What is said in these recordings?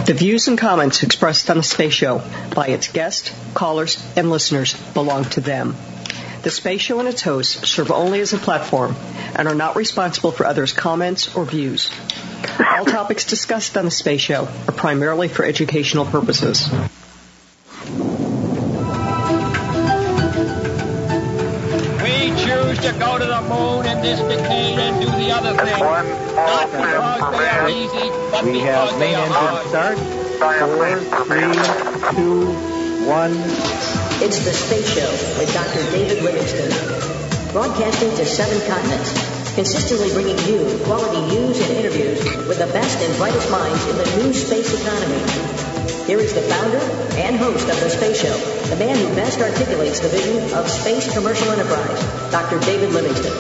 The views and comments expressed on the Space Show by its guests, callers, and listeners belong to them. The Space Show and its hosts serve only as a platform and are not responsible for others' comments or views. All topics discussed on the Space Show are primarily for educational purposes. We choose to go to the moon in this decade and do the other thing. Not because they are easy, but because they are hard. Start. 4, 3, 2, 1. It's the Space Show with Dr. David Livingston. Broadcasting to 7 continents, consistently bringing you quality news and interviews with the best and brightest minds in the new space economy. Here is the founder and host of the Space Show, the man who best articulates the vision of space commercial enterprise, Dr. David Livingston.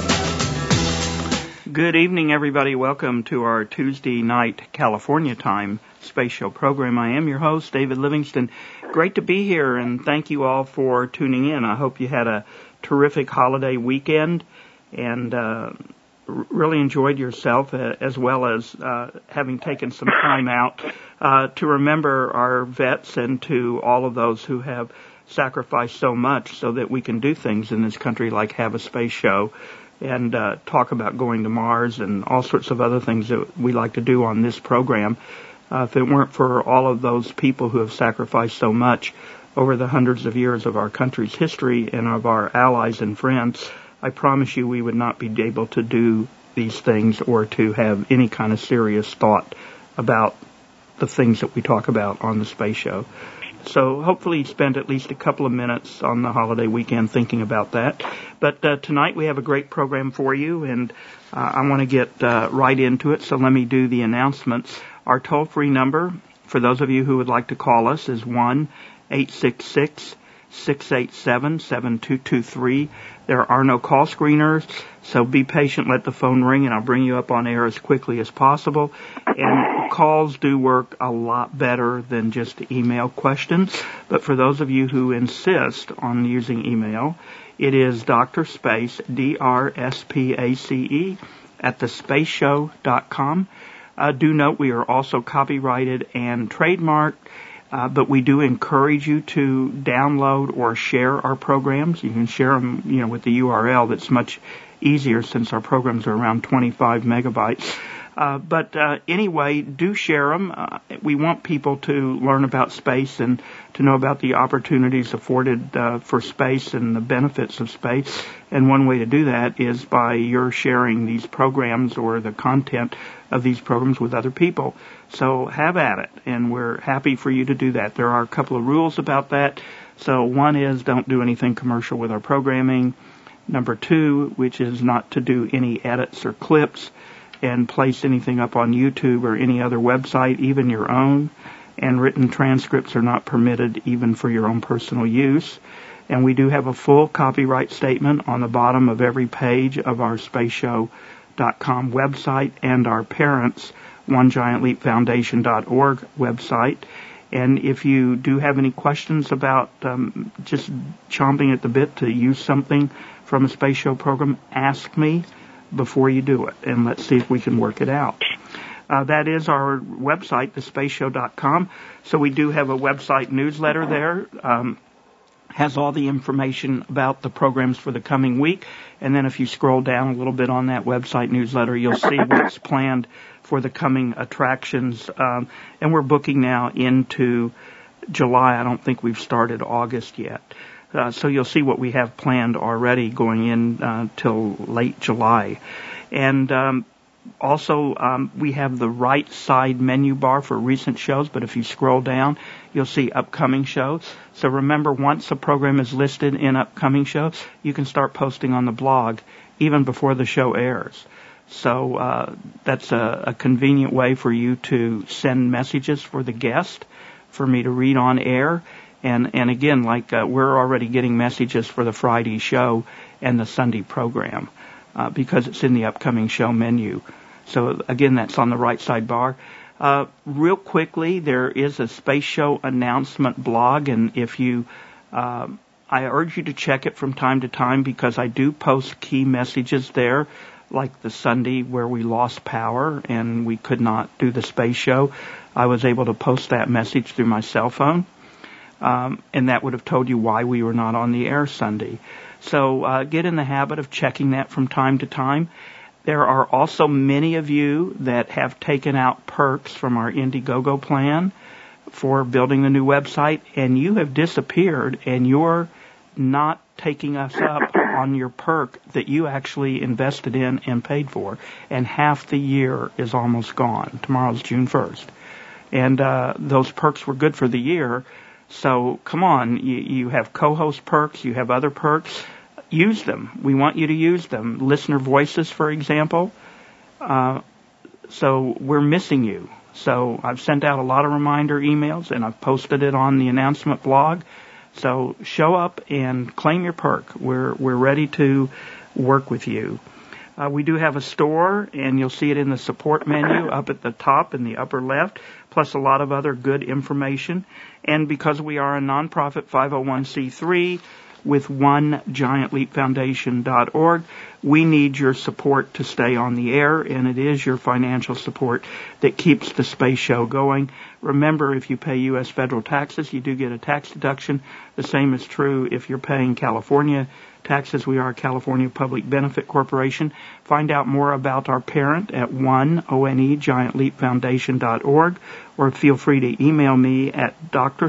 Good evening, everybody. Welcome to our Tuesday night California time Space Show program. I am your host, David Livingston. Great to be here, and thank you all for tuning in. I hope you had a terrific holiday weekend and really enjoyed yourself, as well as having taken some time out to remember our vets and to all of those who have sacrificed so much so that we can do things in this country like have a space show and talk about going to Mars and all sorts of other things that we like to do on this program. If it weren't for all of those people who have sacrificed so much over the hundreds of years of our country's history and of our allies and friends, I promise you we would not be able to do these things or to have any kind of serious thought about the things that we talk about on the Space Show. So hopefully you spend at least a couple of minutes on the holiday weekend thinking about that. But tonight we have a great program for you, and I want to get right into it, so let me do the announcements. Our toll-free number, for those of you who would like to call us, is 1-866-687-7223. There are no call screeners, so be patient, let the phone ring, and I'll bring you up on air as quickly as possible. And calls do work a lot better than just email questions, but for those of you who insist on using email, it is DrSpace, DrSpace, at thespaceshow.com. Do note we are also copyrighted and trademarked, but we do encourage you to download or share our programs. You can share them, with the URL. That's much easier since our programs are around 25 megabytes. But anyway, do share them. We want people to learn about space and to know about the opportunities afforded for space and the benefits of space. And one way to do that is by your sharing these programs or the content of these programs with other people. So have at it, and we're happy for you to do that. There are a couple of rules about that. So one is don't do anything commercial with our programming. Number 2, which is not to do any edits or clips and place anything up on YouTube or any other website, even your own. And written transcripts are not permitted even for your own personal use. And we do have a full copyright statement on the bottom of every page of our spaceshow.com website and our parents' OneGiantLeapFoundation.org website. And if you do have any questions about just chomping at the bit to use something from a Space Show program, ask me before you do it, and let's see if we can work it out. That is our website, thespaceshow.com. So we do have a website newsletter there. Has all the information about the programs for the coming week. And then if you scroll down a little bit on that website newsletter, you'll see what's planned for the coming attractions. And we're booking now into July. I don't think we've started August yet. So you'll see what we have planned already going in till late July. And also, we have the right side menu bar for recent shows, but if you scroll down, you'll see upcoming shows. So remember, once a program is listed in upcoming shows, you can start posting on the blog even before the show airs. So that's a convenient way for you to send messages for the guest, for me to read on air. And again, we're already getting messages for the Friday show and the Sunday program because it's in the upcoming show menu. So again, that's on the right side bar. Real quickly, there is a Space Show announcement blog, and if you, I urge you to check it from time to time because I do post key messages there like the Sunday where we lost power and we could not do the space show, I was able to post that message through my cell phone, and that would have told you why we were not on the air Sunday. So get in the habit of checking that from time to time. There are also many of you that have taken out perks from our Indiegogo plan for building the new website, and you have disappeared, and you're not taking us up on your perk that you actually invested in and paid for, and half the year is almost gone. Tomorrow's June 1st. And those perks were good for the year, so come on, you have co-host perks, you have other perks. Use them. We want you to use them. Listener voices, for example. So we're missing you. So I've sent out a lot of reminder emails, and I've posted it on the announcement blog. So show up and claim your perk. We're ready to work with you. We do have a store, and you'll see it in the support menu up at the top in the upper left, plus a lot of other good information. And because we are a nonprofit 501c3 with OneGiantLeapFoundation.org, we need your support to stay on the air, and it is your financial support that keeps the space show going. Remember, if you pay U.S. federal taxes, you do get a tax deduction. The same is true if you're paying California taxes. We are a California Public Benefit Corporation. Find out more about our parent at OneGiantLeapFoundation.org, or feel free to email me at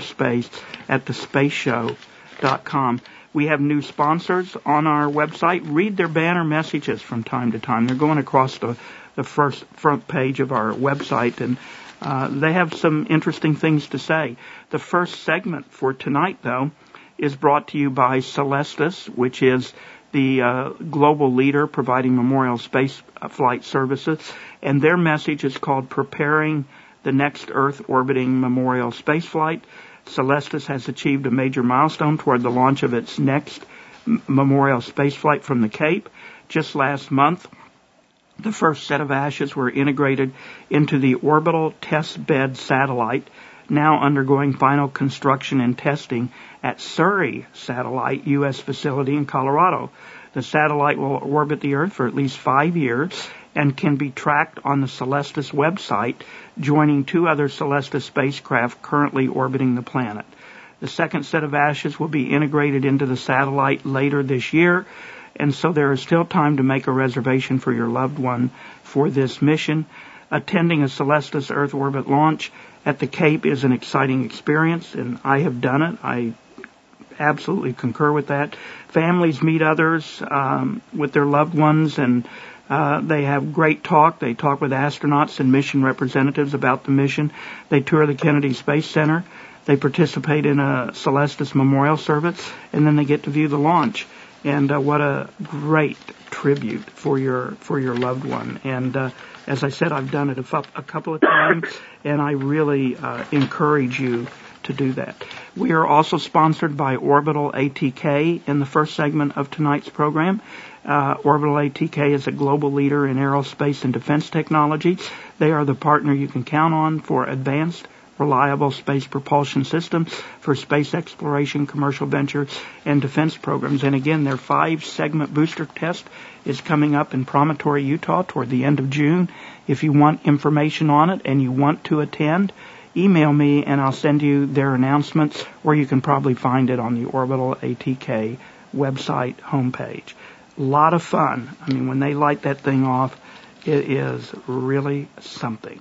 drspace@thespaceshow.com. We have new sponsors on our website. Read their banner messages from time to time. They're going across the first front page of our website, and they have some interesting things to say. The first segment for tonight, though, is brought to you by Celestis, which is the global leader providing memorial space flight services, and their message is called Preparing the Next Earth Orbiting Memorial Spaceflight. Celestis has achieved a major milestone toward the launch of its next memorial spaceflight from the Cape. Just last month, the first set of ashes were integrated into the orbital test bed satellite, now undergoing final construction and testing at Surrey Satellite U.S. facility in Colorado. The satellite will orbit the Earth for at least 5 years and can be tracked on the Celestis website, joining 2 other Celestis spacecraft currently orbiting the planet. The second set of ashes will be integrated into the satellite later this year, and so there is still time to make a reservation for your loved one for this mission. Attending a Celestis Earth orbit launch at the Cape is an exciting experience, and I have done it. I absolutely concur with that. Families meet others with their loved ones, and they have great talk. They talk with astronauts and mission representatives about the mission. They tour the Kennedy Space Center. They participate in a Celestis memorial service, and then they get to view the launch. And what a great tribute for your loved one. And as I said, I've done it a couple of times, and I really encourage you to do that. We are also sponsored by Orbital ATK in the first segment of tonight's program. Orbital ATK is a global leader in aerospace and defense technology. They are the partner you can count on for advanced, reliable space propulsion systems for space exploration, commercial venture, and defense programs. And again, their 5-segment booster test is coming up in Promontory, Utah toward the end of June. If you want information on it and you want to attend, email me and I'll send you their announcements, or you can probably find it on the Orbital ATK website homepage. A lot of fun. I mean, when they light that thing off, it is really something.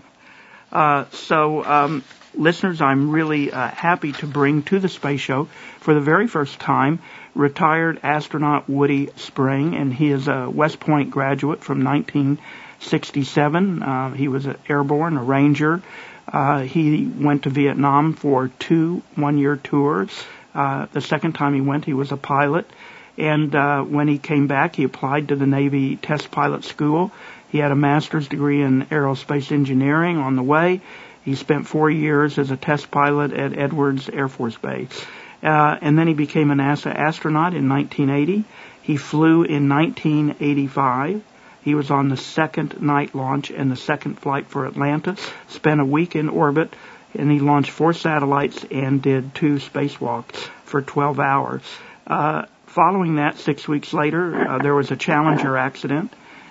Listeners, I'm really happy to bring to the Space Show for the very first time retired astronaut Woody Spring, and he is a West Point graduate from 1967. He was an airborne, a ranger. He went to Vietnam for 2 one-year tours. The second time he went, he was a pilot. And when he came back, he applied to the Navy Test Pilot School. He had a master's degree in aerospace engineering on the way. He spent 4 years as a test pilot at Edwards Air Force Base. And then he became a NASA astronaut in 1980. He flew in 1985. He was on the second night launch and the second flight for Atlantis, spent a week in orbit, and he launched 4 satellites and did 2 spacewalks for 12 hours. Following that, 6 weeks later, there was a Challenger accident,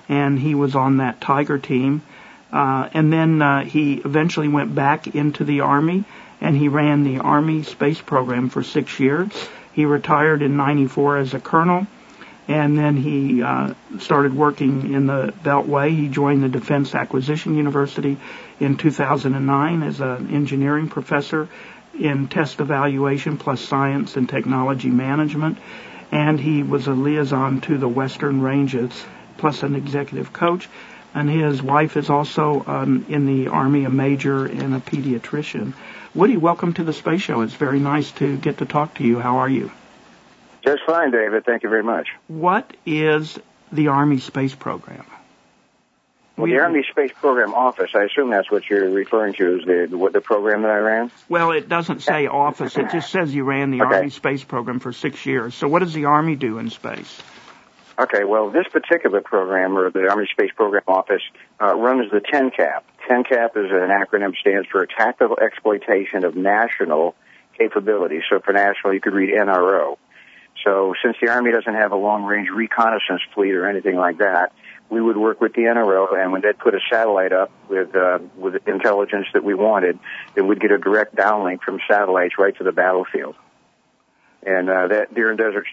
and he was on that Tiger team. And then he eventually went back into the Army, and he ran the Army space program for 6 years. He retired in '94 as a colonel, and then he started working in the Beltway. He joined the Defense Acquisition University in 2009 as an engineering professor in test evaluation plus science and technology management, and he was a liaison to the Western Ranges plus an executive coach. And his wife is also in the Army, a major and a pediatrician. Woody, welcome to the Space Show. It's very nice to get to talk to you. How are you? Just fine, David. Thank you very much. What is the Army Space Program? Well, the Army Space Program Office, I assume that's what you're referring to, is the program that I ran? Well, it doesn't say office. It just says you ran the Army Space Program for 6 years. So what does the Army do in space? Okay, well, this particular program, or the Army Space Program Office, runs the TENCAP. TENCAP is an acronym, stands for Tactical Exploitation of National Capabilities. So for national, you could read NRO. So since the Army doesn't have a long-range reconnaissance fleet or anything like that, we would work with the NRO, and when they'd put a satellite up with intelligence that we wanted, then we'd get a direct downlink from satellites right to the battlefield. And that during Desert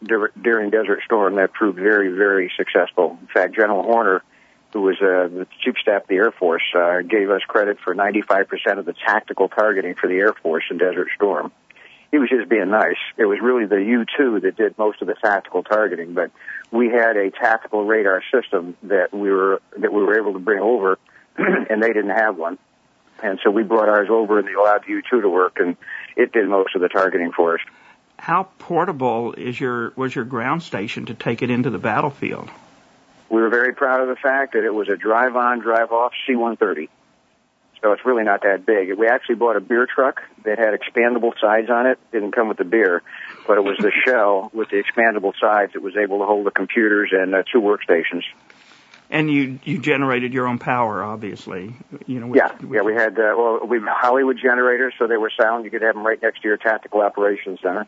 Storm, that proved very, very successful. In fact, General Horner, who was the Chief of Staff of the Air Force, gave us credit for 95% of the tactical targeting for the Air Force in Desert Storm. He was just being nice. It was really the U-2 that did most of the tactical targeting, but we had a tactical radar system that we were able to bring over, and they didn't have one. And so we brought ours over, and they allowed the U-2 to work, and it did most of the targeting for us. How portable was your ground station to take it into the battlefield? We were very proud of the fact that it was a drive-on, drive-off C-130. So it's really not that big. We actually bought a beer truck that had expandable sides on it. Didn't come with the beer, but it was the shell with the expandable sides that was able to hold the computers and 2 workstations. And you generated your own power, obviously. We had Hollywood generators, so they were sound. You could have them right next to your tactical operations center.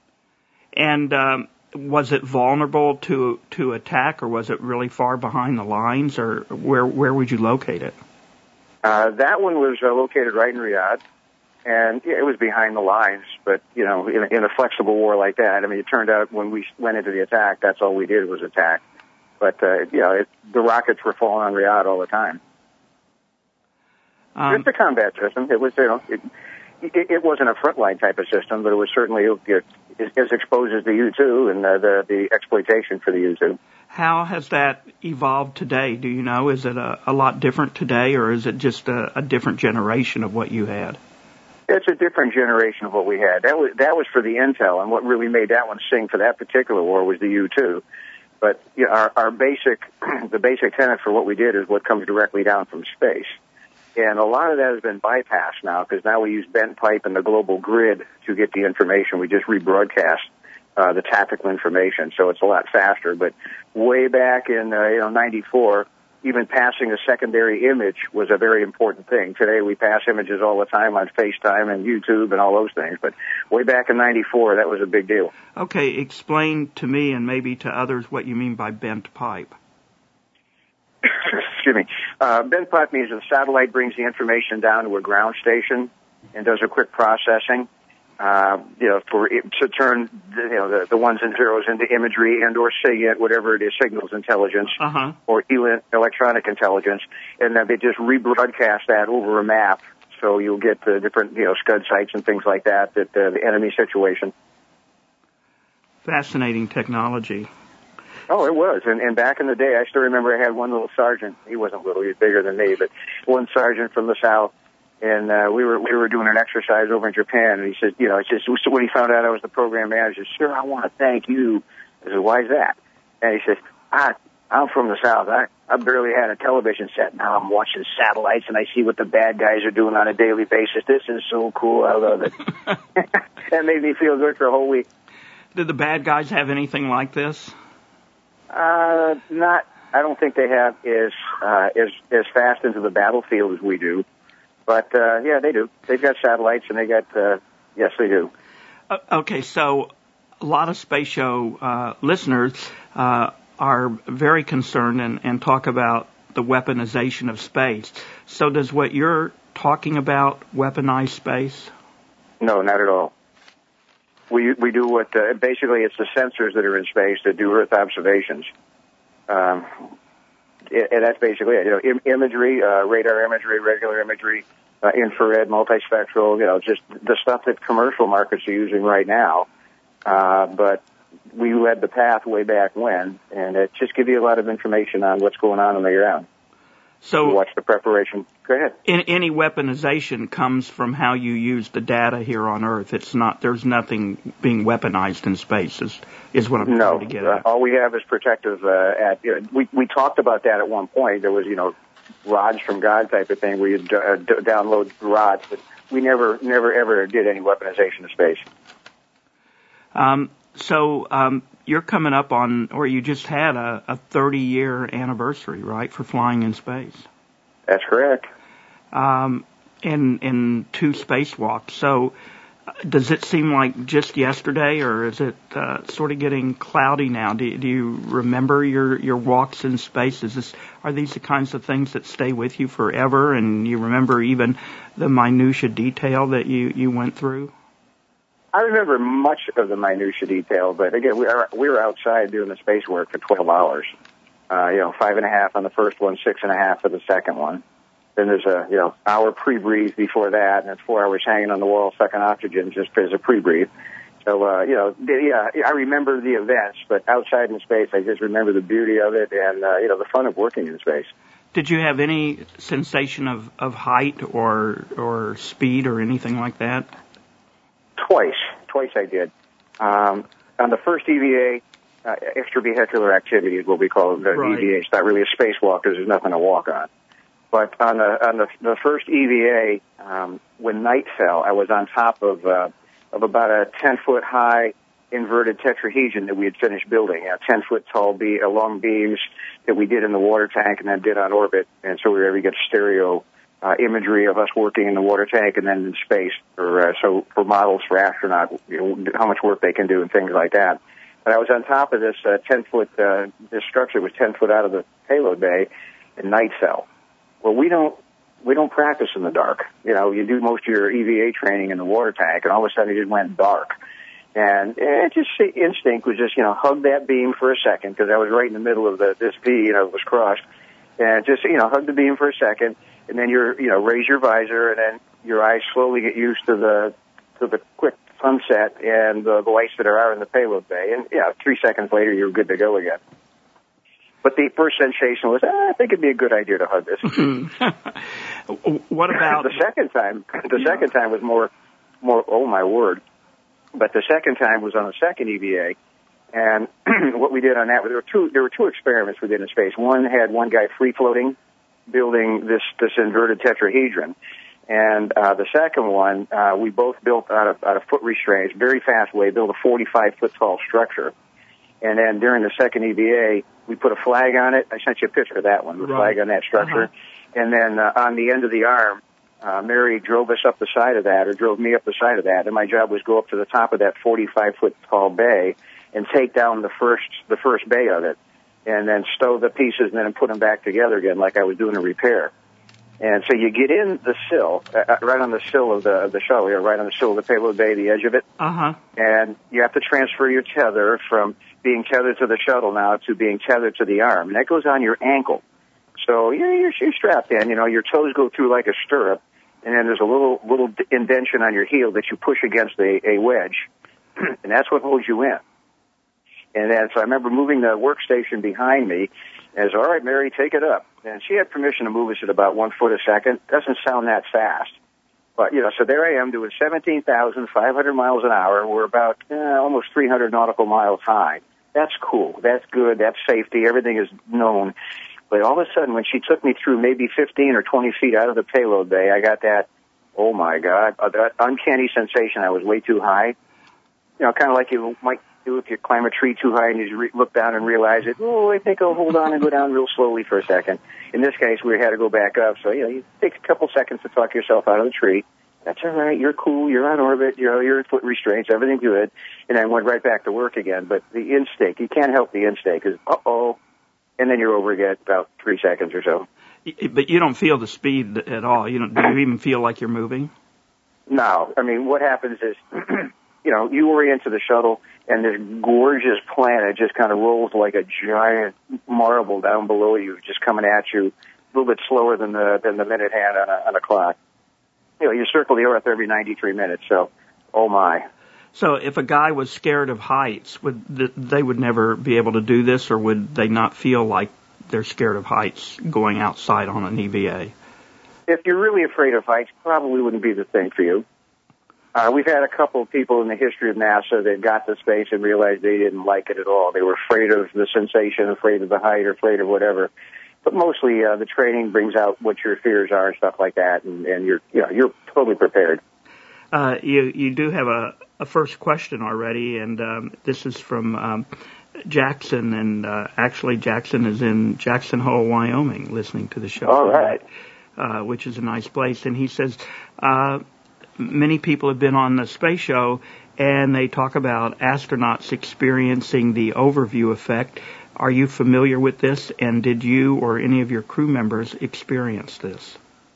And was it vulnerable to attack, or was it really far behind the lines, or where would you locate it? That one was located right in Riyadh, and it was behind the lines. But in a flexible war like that, I mean, it turned out when we went into the attack, that's all we did was attack. But the rockets were falling on Riyadh all the time. It's a combat system. It was, it wasn't a frontline type of system, but it was certainly as exposed as the U-2 and the exploitation for the U-2. How has that evolved today? Do you know? Is it a lot different today, or is it just a different generation of what you had? It's a different generation of what we had. That was for the intel, and what really made that one sing for that particular war was the U-2. But our the basic tenet for what we did is what comes directly down from space. And a lot of that has been bypassed now, because now we use bent pipe and the global grid to get the information. We just rebroadcast the tactical information, so it's a lot faster. But way back in 94, even passing a secondary image was a very important thing. Today we pass images all the time on FaceTime and YouTube and all those things. But way back in 94, that was a big deal. Okay, explain to me and maybe to others what you mean by bent pipe. Excuse me. Bent pipe means the satellite brings the information down to a ground station and does a quick processing. To turn the ones and zeros into imagery and or SIGINT, whatever it is, signals intelligence, or electronic intelligence, and then they just rebroadcast that over a map, so you'll get the different Scud sites and things like that the enemy situation. Fascinating technology. Oh, it was, and back in the day, I still remember I had one little sergeant. He wasn't little; he was bigger than me, but one sergeant from the South. And we were doing an exercise over in Japan, and he said, when he found out I was the program manager, "Sir, I want to thank you." I said, "Why is that?" And he says, "I'm from the South. I barely had a television set. Now I'm watching satellites, and I see what the bad guys are doing on a daily basis. This is so cool. I love it." That made me feel good for a whole week. Did the bad guys have anything like this? I don't think they have as fast into the battlefield as we do. But, they do. They've got satellites, and yes, they do. Okay, so a lot of Space Show listeners are very concerned and talk about the weaponization of space. So does what you're talking about weaponize space? No, not at all. We do what, basically it's the sensors that are in space that do Earth observations. And that's basically it. You know, imagery, radar imagery, regular imagery, infrared, multispectral, you know, just the stuff that commercial markets are using right now. But we led the path way back when, and it just gives you a lot of information on what's going on the ground. So you watch the preparation. Go ahead. Any weaponization comes from how you use the data here on Earth. It's not, there's nothing being weaponized in space is what I'm trying to get at. All we have is protective, we talked about that at one point. There was, you know, rods from God type of thing where you download rods, but we never ever did any weaponization of space. So you're coming up on, or you just had a 30-year anniversary, right, for flying in space? That's correct. And 2 spacewalks. So does it seem like just yesterday, or is it sort of getting cloudy now? Do you remember your walks in space? Are these the kinds of things that stay with you forever, and you remember even the minutia detail that you went through? I remember much of the minutia detail, but again, we were outside doing the space work for 12 hours. 5.5 on the first one, 6.5 for the second one. Then there's a, hour pre-breathe before that, and it's 4 hours hanging on the wall, sucking oxygen just as a pre-breathe. So, I remember the events, but outside in space, I just remember the beauty of it and, the fun of working in space. Did you have any sensation of height or speed or anything like that? Twice I did. On the first EVA, extravehicular activity is what we call it, the right. EVA. It's not really a spacewalk because there's nothing to walk on. But on the first EVA, when night fell, I was on top of about a 10-foot high inverted tetrahedron that we had finished building, 10-foot tall long beams that we did in the water tank and then did on orbit. And so we were able to get stereo imagery of us working in the water tank and then in space for models for astronauts, how much work they can do and things like that. But I was on top of this 10-foot, this structure was 10 foot out of the payload bay, and night fell. Well, we don't practice in the dark. You do most of your EVA training in the water tank, and all of a sudden it just went dark. And instinct was just, hug that beam for a second, because I was right in the middle of this V, it was crossed. And just, hug the beam for a second, and then raise your visor, and then your eyes slowly get used to the quick sunset and the lights that are in the payload bay. And 3 seconds later, you're good to go again. But the first sensation was, I think it'd be a good idea to hug this. What about the second time? The second time was more. Oh my word! But the second time was on the second EVA, and what we did on that, there were two experiments we did in space. One had one guy free floating, building this inverted tetrahedron, and the second one we both built out of foot restraints, very fast way, built a 45-foot tall structure. And then during the second EVA, we put a flag on it. I sent you a picture of that one, the flag on that structure. Uh-huh. And then on the end of the arm, Mary drove us up the side of that, or drove me up the side of that, and my job was go up to the top of that 45-foot tall bay and take down the first bay of it, and then stow the pieces and then put them back together again like I was doing a repair. And so you get in the sill, right on the sill of the shuttle, right on the sill of the payload bay, the edge of it. Uh-huh. And you have to transfer your tether from being tethered to the shuttle now to being tethered to the arm. And that goes on your ankle. So you're strapped in, your toes go through like a stirrup, and then there's a little indention on your heel that you push against a wedge, and that's what holds you in. And then, so I remember moving the workstation behind me, and all right, Mary, take it up. And she had permission to move us at about 1 foot a second. Doesn't sound that fast. But, so there I am doing 17,500 miles an hour. We're about almost 300 nautical miles high. That's cool. That's good. That's safety. Everything is known. But all of a sudden, when she took me through maybe 15 or 20 feet out of the payload bay, I got that, oh, my God, that uncanny sensation I was way too high. Kind of like you might do if you climb a tree too high and you look down and realize it. Oh, I think I'll hold on and go down real slowly for a second. In this case, we had to go back up. So, you take a couple seconds to talk yourself out of the tree. That's all right. You're cool. You're on orbit. You're in foot restraints. Everything's good. And I went right back to work again. But the in-stake, you can't help the in-stake is, uh-oh, and then you're over again about 3 seconds or so. But you don't feel the speed at all. Do you even feel like you're moving? No. I mean, what happens is, you orient to the shuttle, and this gorgeous planet just kind of rolls like a giant marble down below you, just coming at you a little bit slower than the minute hand on a clock. You circle the Earth every 93 minutes, so, oh my. So if a guy was scared of heights, they would never be able to do this, or would they not feel like they're scared of heights going outside on an EVA? If you're really afraid of heights, probably wouldn't be the thing for you. We've had a couple of people in the history of NASA that got to space and realized they didn't like it at all. They were afraid of the sensation, afraid of the height, or afraid of whatever. But mostly the training brings out what your fears are and stuff like that, and you're totally prepared. You do have a first question already, and this is from Jackson, and actually Jackson is in Jackson Hole, Wyoming, listening to the show. All right. Which is a nice place. And he says, many people have been on the space show, and they talk about astronauts experiencing the overview effect. Are you familiar with this, and did you or any of your crew members experience this?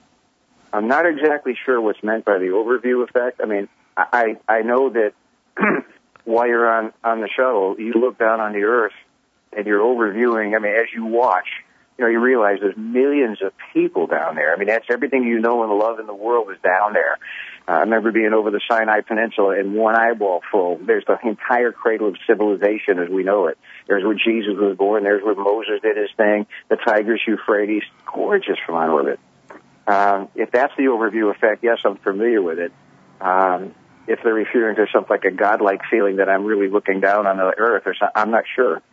I'm not exactly sure what's meant by the overview effect. I mean, I know that while you're on the shuttle, you look down on the Earth, and you're overviewing. I mean, as you watch, you realize there's millions of people down there. I mean, that's everything you know and love in the world is down there. I remember being over the Sinai Peninsula, and one eyeball full, there's the entire cradle of civilization as we know it. There's where Jesus was born. There's where Moses did his thing. The Tigris, Euphrates, gorgeous from on orbit. If that's the overview effect, yes, I'm familiar with it. If they're referring to something like a godlike feeling that I'm really looking down on the Earth or something, I'm not sure.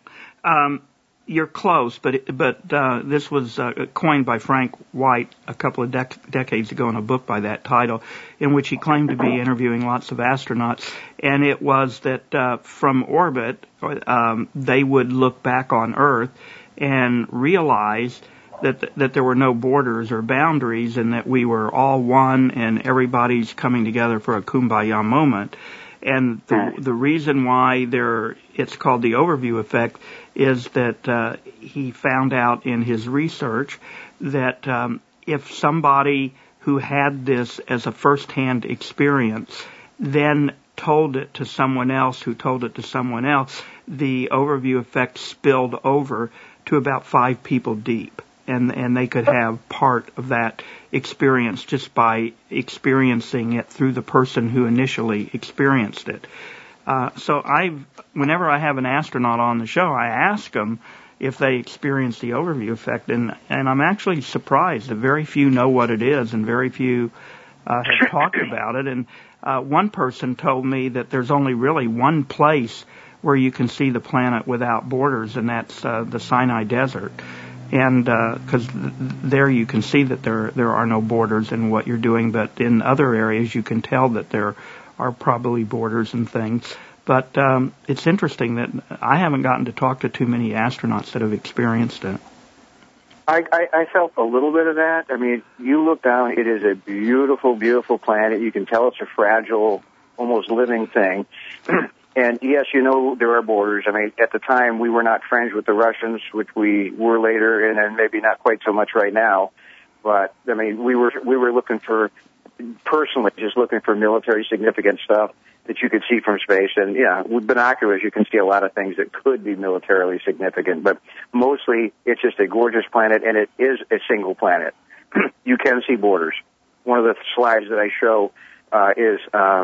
You're close, but this was coined by Frank White a couple of decades ago in a book by that title, in which he claimed to be interviewing lots of astronauts, and it was that from orbit they would look back on Earth and realize that there were no borders or boundaries, and that we were all one, and everybody's coming together for a kumbaya moment. And the reason why it's called the overview effect is that he found out in his research that if somebody who had this as a first-hand experience then told it to someone else who told it to someone else, the overview effect spilled over to about 5 people deep. And they could have part of that experience just by experiencing it through the person who initially experienced it. So whenever I have an astronaut on the show, I ask them if they experience the overview effect, and I'm actually surprised that very few know what it is, and very few have talked about it. And one person told me that there's only really one place where you can see the planet without borders, and that's the Sinai Desert. And because there you can see that there are no borders in what you're doing, but in other areas you can tell that there are probably borders and things. But it's interesting that I haven't gotten to talk to too many astronauts that have experienced it. I felt a little bit of that. I mean, you look down, it is a beautiful, beautiful planet. You can tell it's a fragile, almost living thing. And yes, there are borders. I mean, at the time, we were not friends with the Russians, which we were later, and then maybe not quite so much right now. But I mean, we were looking for, personally, just looking for military significant stuff that you could see from space. And yeah, with binoculars, you can see a lot of things that could be militarily significant. But mostly, it's just a gorgeous planet, and it is a single planet. You can see borders. One of the slides that I show is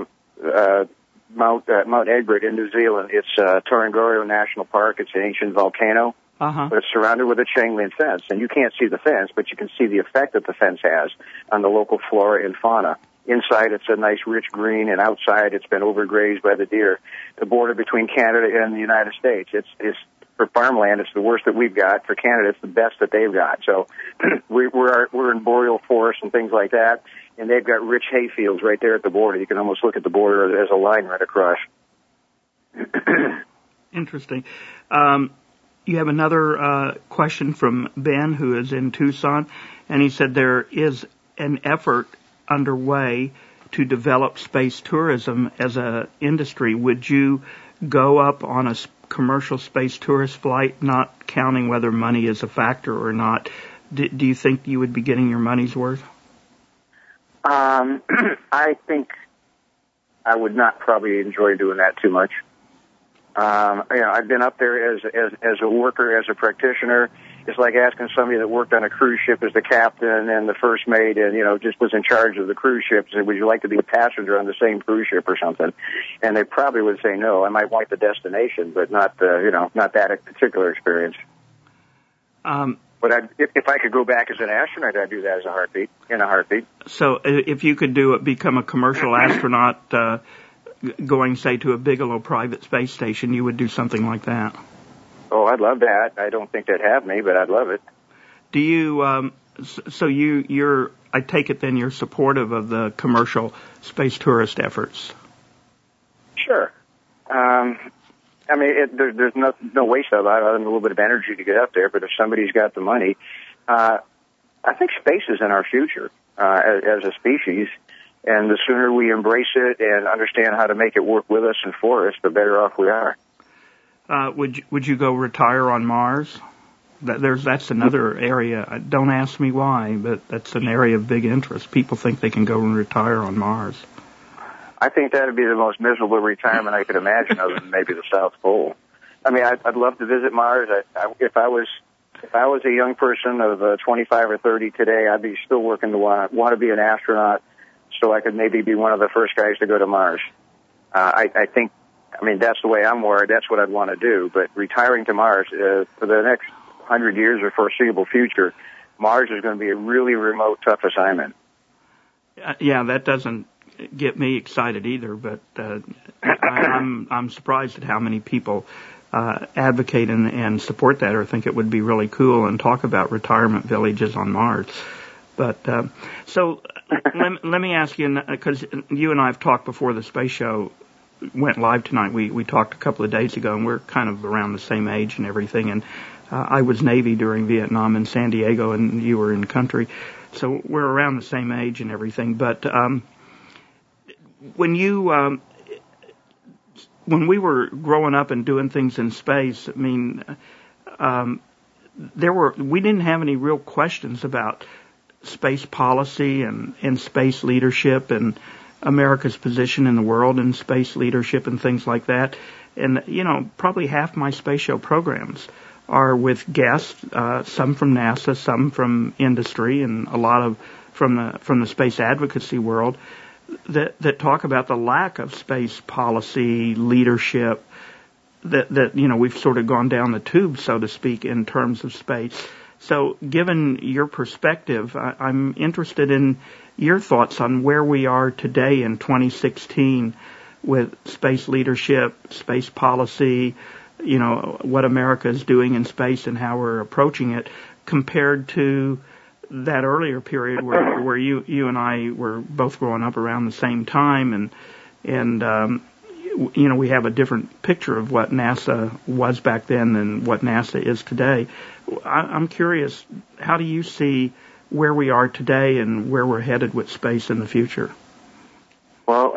Mount Egret in New Zealand. It's Torongario National Park. It's an ancient volcano, but it's surrounded with a chain link fence. And you can't see the fence, but you can see the effect that the fence has on the local flora and fauna. Inside, it's a nice rich green, and outside, it's been overgrazed by the deer. The border between Canada and the United States, it's for farmland, it's the worst that we've got. For Canada, it's the best that they've got. So we're in boreal forests and things like that. And they've got rich hay fields right there at the border. You can almost look at the border as a line right across. Interesting. You have another question from Ben, who is in Tucson, and he said there is an effort underway to develop space tourism as a industry, would you go up on a commercial space tourist flight, not counting whether money is a factor or not? Do you think you would be getting your money's worth? I think I would not probably enjoy doing that too much. I've been up there as a worker, as a practitioner. It's like asking somebody that worked on a cruise ship as the captain and the first mate and, just was in charge of the cruise ship. Say, would you like to be a passenger on the same cruise ship or something? And they probably would say no. I might like the destination, but not that particular experience. But if I could go back as an astronaut, I'd do that in a heartbeat. So if you could become a commercial astronaut, going, say, to a Bigelow private space station, you would do something like that? Oh, I'd love that. I don't think they'd have me, but I'd love it. Do you, you're, I take it then you're supportive of the commercial space tourist efforts? Sure. There's no waste of it other than a little bit of energy to get up there, but if somebody's got the money, I think space is in our future as a species, and the sooner we embrace it and understand how to make it work with us and for us, the better off we are. Would you go retire on Mars? That's another area. Don't ask me why, but that's an area of big interest. People think they can go and retire on Mars. I think that would be the most miserable retirement I could imagine, other than maybe the South Pole. I mean, I'd love to visit Mars. If I was a young person of 25 or 30 today, I'd be still working to want to be an astronaut, so I could maybe be one of the first guys to go to Mars. I think, that's the way I'm wired. That's what I'd want to do. But retiring to Mars for the next 100 years or foreseeable future, Mars is going to be a really remote, tough assignment. Yeah, that doesn't get me excited either, but I'm surprised at how many people advocate and support that or think it would be really cool and talk about retirement villages on Mars. But so let me ask you, because you and I have talked before the space show went live tonight. We talked a couple of days ago, and we're kind of around the same age and everything. And I was Navy during Vietnam in San Diego, and you were in country, so we're around the same age and everything. But when we were growing up and doing things in space, we didn't have any real questions about space policy and space leadership and America's position in the world and space leadership and things like that. And, probably half my space show programs are with guests, some from NASA, some from industry, and a lot of from the space advocacy world that talk about the lack of space policy leadership that we've sort of gone down the tube, so to speak, in terms of space. So given your perspective, I'm interested in your thoughts on where we are today in 2016 with space leadership, space policy, what America is doing in space and how we're approaching it compared to that earlier period where you and I were both growing up around the same time and we have a different picture of what NASA was back then than what NASA is today. I'm curious, how do you see where we are today and where we're headed with space in the future? Well,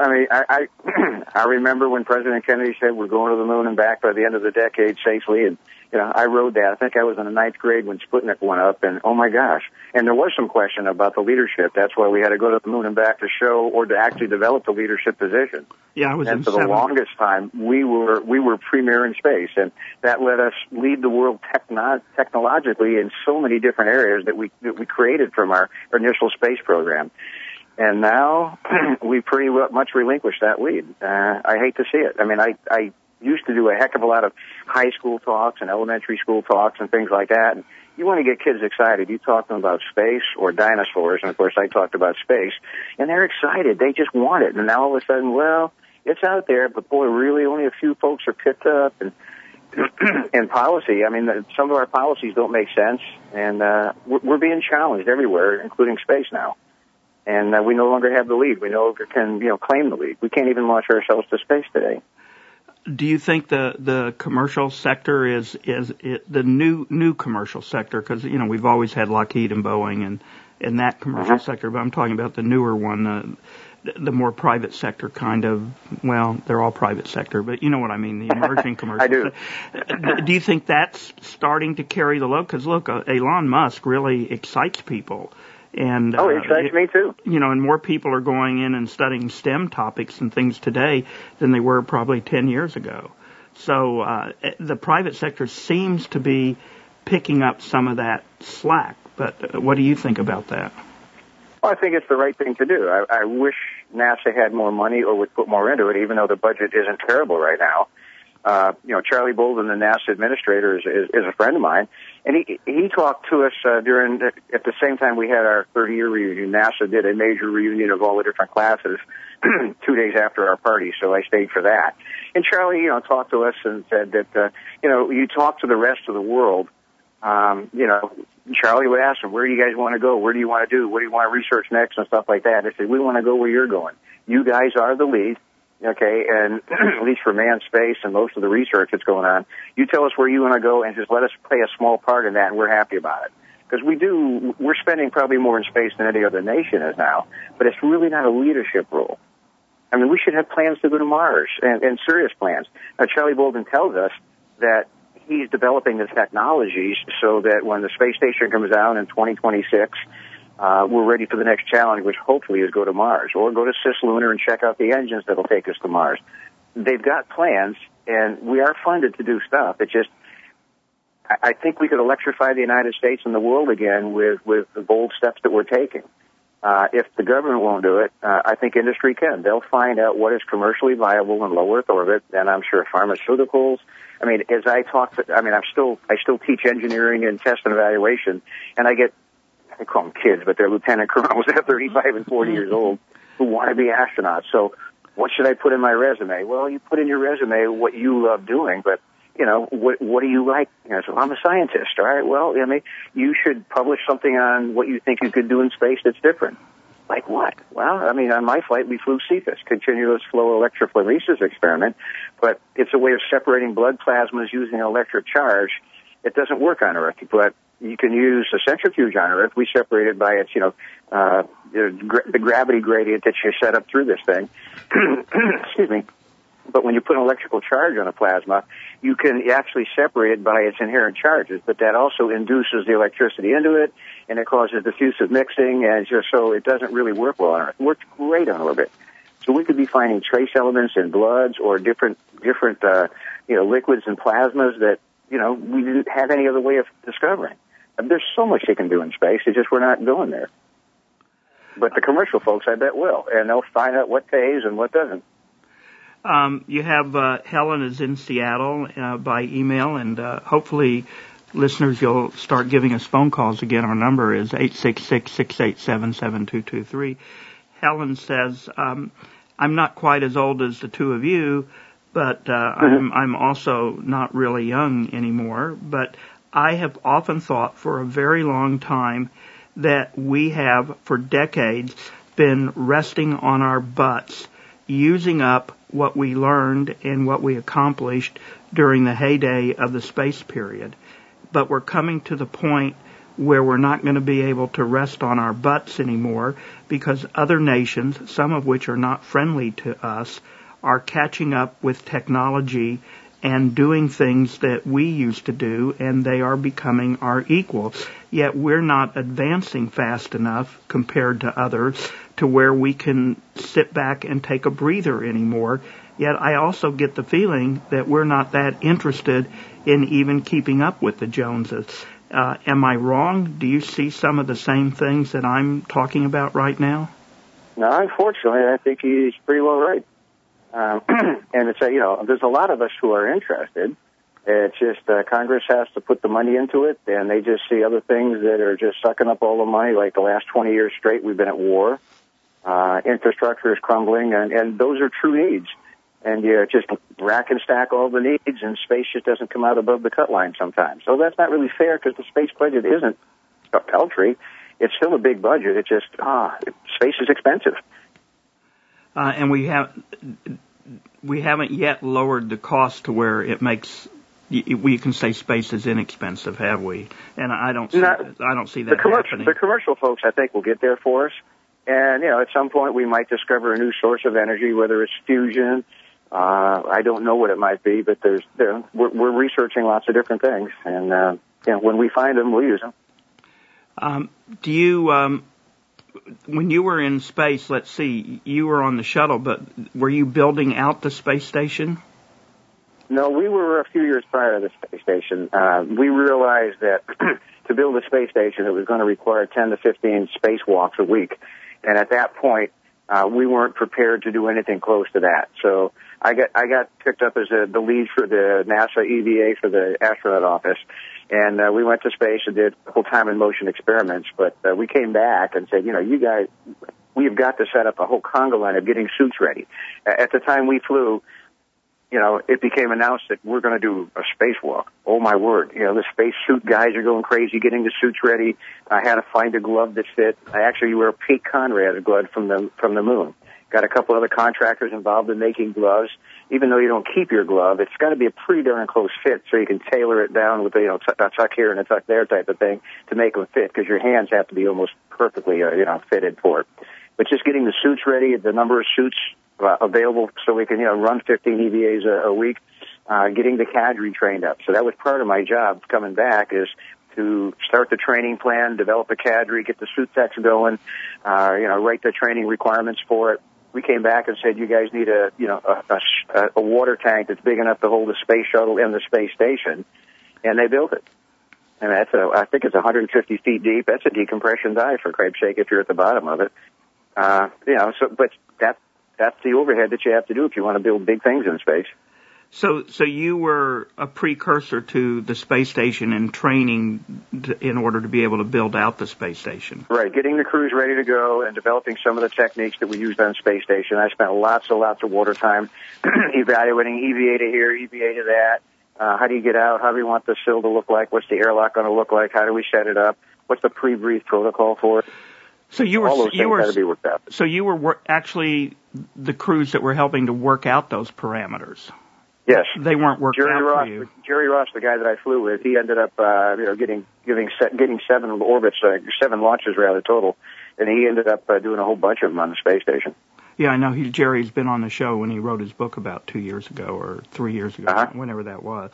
I remember when President Kennedy said we're going to the moon and back by the end of the decade safely, and I rode that. I think I was in the 9th grade when Sputnik went up, and oh my gosh! And there was some question about the leadership. That's why we had to go to the moon and back to show or to actually develop the leadership position. Yeah, I was. And for the longest time, we were premier in space, and that let us lead the world technologically in so many different areas that we created from our initial space program. And now we pretty much relinquished that lead. I hate to see it. I used to do a heck of a lot of high school talks and elementary school talks and things like that. And you want to get kids excited. You talk to them about space or dinosaurs, and of course I talked about space, and they're excited. They just want it. And now all of a sudden, well, it's out there, but boy, really only a few folks are picked up. And policy, some of our policies don't make sense, and we're being challenged everywhere, including space now. And we no longer have the lead. We no longer can, claim the lead. We can't even launch ourselves to space today. Do you think the commercial sector is the new commercial sector? Because we've always had Lockheed and Boeing and that commercial sector, but I'm talking about the newer one. the more private sector kind of, well, they're all private sector, but you know what I mean, the emerging commercial. I do. Do you think that's starting to carry the load? Because look, Elon Musk really excites people. And, it excites me too. You know, and more people are going in and studying STEM topics and things today than they were probably 10 years ago. So the private sector seems to be picking up some of that slack. But what do you think about that? Well, I think it's the right thing to do. I wish NASA had more money or would put more into it, even though the budget isn't terrible right now. Charlie Bolden, the NASA administrator, is a friend of mine, and he talked to us at the same time we had our 30-year reunion. NASA did a major reunion of all the different classes 2 days after our party, so I stayed for that. And Charlie, talked to us and said that, you talk to the rest of the world, Charlie would ask them, where do you guys want to go? Where do you want to do? What do you want to research next and stuff like that? They said, we want to go where you're going. You guys are the lead. Okay, and at least for manned space and most of the research that's going on, you tell us where you want to go and just let us play a small part in that, and we're happy about it. Because we're spending probably more in space than any other nation is now, but it's really not a leadership role. I mean, we should have plans to go to Mars, and serious plans. Now, Charlie Bolden tells us that he's developing the technologies so that when the space station comes down in 2026, we're ready for the next challenge, which hopefully is go to Mars or go to Cislunar and check out the engines that'll take us to Mars. They've got plans, and we are funded to do stuff. It's just, I think we could electrify the United States and the world again with the bold steps that we're taking. If the government won't do it, I think industry can. They'll find out what is commercially viable in low Earth orbit, and I'm sure pharmaceuticals. I mean, as I still teach engineering and test and evaluation, and I call them kids, but they're lieutenant colonels. They're 35 and 40 years old who want to be astronauts. So what should I put in my resume? Well, you put in your resume what you love doing, but, what do you like? So I'm a scientist, all right? Well, you should publish something on what you think you could do in space that's different. Like what? Well, on my flight, we flew CEPHAS, Continuous Flow Electrophoresis Experiment, but it's a way of separating blood plasmas using an electric charge. It doesn't work on Earth, but you can use a centrifuge on Earth. We separate it by its, the gravity gradient that you set up through this thing. Excuse me. But when you put an electrical charge on a plasma, you can actually separate it by its inherent charges, but that also induces the electricity into it, and it causes diffusive mixing, and just so it doesn't really work well on Earth. It works great on orbit. So we could be finding trace elements in bloods or different liquids and plasmas that, we didn't have any other way of discovering. There's so much you can do in space. It's just we're not going there. But the commercial folks, I bet, will, and they'll find out what pays and what doesn't. You have Helen is in Seattle by email, and hopefully, listeners, you'll start giving us phone calls again. Our number is 866-687-7223. Helen says, I'm not quite as old as the two of you, but I'm also not really young anymore. But I have often thought for a very long time that we have, for decades, been resting on our butts, using up what we learned and what we accomplished during the heyday of the space period. But we're coming to the point where we're not going to be able to rest on our butts anymore because other nations, some of which are not friendly to us, are catching up with technology and doing things that we used to do, and they are becoming our equals. Yet we're not advancing fast enough compared to others to where we can sit back and take a breather anymore. Yet I also get the feeling that we're not that interested in even keeping up with the Joneses. Am I wrong? Do you see some of the same things that I'm talking about right now? No, unfortunately, I think he's pretty well right. And it's there's a lot of us who are interested. It's just Congress has to put the money into it, and they just see other things that are just sucking up all the money. Like the last 20 years straight, we've been at war. Infrastructure is crumbling, and those are true needs. And you just rack and stack all the needs, and space just doesn't come out above the cut line sometimes. So that's not really fair because the space budget isn't paltry. It's still a big budget. It's just, space is expensive. And we haven't yet lowered the cost to where it makes we can say space is inexpensive, have we? And I don't see that happening. The commercial folks, I think, will get there for us. And, at some point we might discover a new source of energy, whether it's fusion. I don't know what it might be, but we're researching lots of different things. And, when we find them, we'll use them. Do you, when you were in space, let's see, you were on the shuttle, but were you building out the space station? No, we were a few years prior to the space station. We realized that to build a space station, it was going to require 10 to 15 spacewalks a week. And at that point, we weren't prepared to do anything close to that. So I got picked up as the lead for the NASA EVA for the astronaut office. And we went to space and did a couple time and motion experiments. But we came back and said, you guys, we've got to set up a whole conga line of getting suits ready. At the time we flew, it became announced that we're going to do a spacewalk. Oh, my word. The space suit guys are going crazy getting the suits ready. I had to find a glove that fit. I actually wear a Pete Conrad glove from the moon. Got a couple other contractors involved in making gloves. Even though you don't keep your glove, it's got to be a pretty darn close fit so you can tailor it down with a tuck here and a tuck there type of thing to make them fit, because your hands have to be almost perfectly fitted for it. But just getting the suits ready, the number of suits available so we can run 15 EVAs a week, getting the cadre trained up. So that was part of my job coming back, is to start the training plan, develop a cadre, get the suit techs going, write the training requirements for it. We came back and said, you guys need a water tank that's big enough to hold the space shuttle and the space station, and they built it. And I think it's 150 feet deep. That's a decompression dive, for crepe's sake, if you're at the bottom of it. But that's the overhead that you have to do if you want to build big things in space. So you were a precursor to the space station and training in order to be able to build out the space station. Right, getting the crews ready to go and developing some of the techniques that we used on space station. I spent lots of water time evaluating EVA to here, EVA to that. How do you get out? How do we want the sill to look like? What's the airlock going to look like? How do we set it up? What's the pre-brief protocol for it? So you were actually the crews that were helping to work out those parameters. Yes. They weren't worked out for you. Jerry Ross, the guy that I flew with, he ended up, getting 7 orbits, 7 launches rather total, and he ended up doing a whole bunch of them on the space station. Yeah, I know. Jerry's been on the show when he wrote his book about 2 years ago or 3 years ago, whenever that was.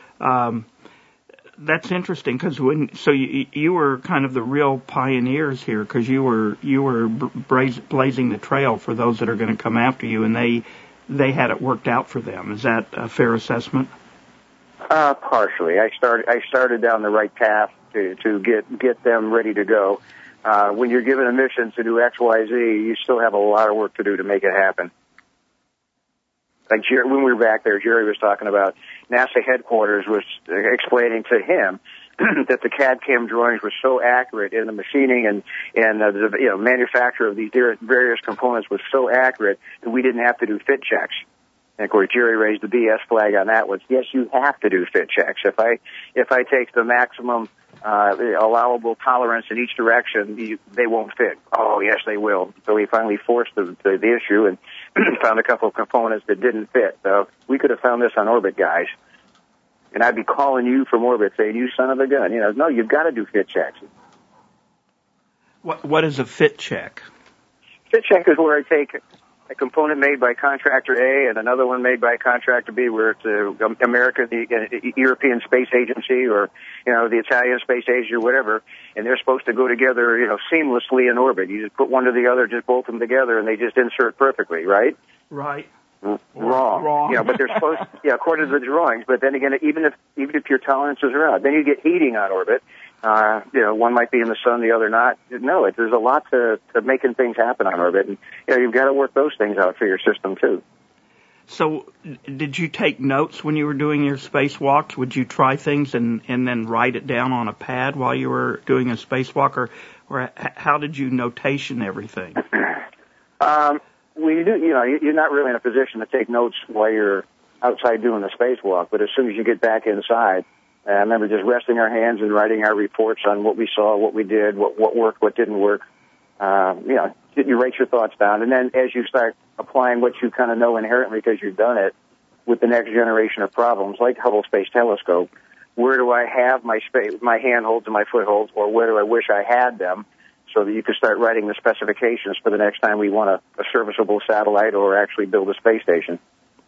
That's interesting, because you were kind of the real pioneers here, because you were blazing the trail for those that are going to come after you, and they had it worked out for them. Is that a fair assessment? Partially. I started down the right path to get them ready to go. When you're given a mission to do X, Y, Z, you still have a lot of work to do to make it happen. Like when we were back there, Jerry was talking about NASA headquarters was explaining to him that the CAD/CAM drawings were so accurate, and the machining and the manufacture of these various components was so accurate that we didn't have to do fit checks. And of course, Jerry raised the BS flag on that. Was yes, you have to do fit checks. If I take the maximum allowable tolerance in each direction, they won't fit. Oh, yes, they will. So he finally forced the issue and found a couple of components that didn't fit. So we could have found this on orbit, guys. And I'd be calling you from orbit saying, you son of a gun. No, you've got to do fit checks. What is a fit check? Fit check is where I take a component made by contractor A and another one made by contractor B, where it's America, the European Space Agency, or the Italian Space Agency, or whatever, and they're supposed to go together, seamlessly in orbit. You just put one to the other, just bolt them together, and they just insert perfectly, right? Right. Wrong. But they're supposed, according to the drawings. But then again, even if your tolerances are out, then you get heating on orbit. One might be in the sun, the other not. No, there's a lot to making things happen on orbit, and you've got to work those things out for your system too. So, did you take notes when you were doing your spacewalks? Would you try things and then write it down on a pad while you were doing a spacewalk, or how did you notation everything? Well, you do. You're not really in a position to take notes while you're outside doing the spacewalk. But as soon as you get back inside, I remember just resting our hands and writing our reports on what we saw, what we did, what worked, what didn't work. You write your thoughts down, and then as you start applying what you kind of know inherently because you've done it with the next generation of problems, like Hubble Space Telescope, where do I have my handholds and my footholds, or where do I wish I had them? so that you can start writing the specifications for the next time we want a serviceable satellite or actually build a space station.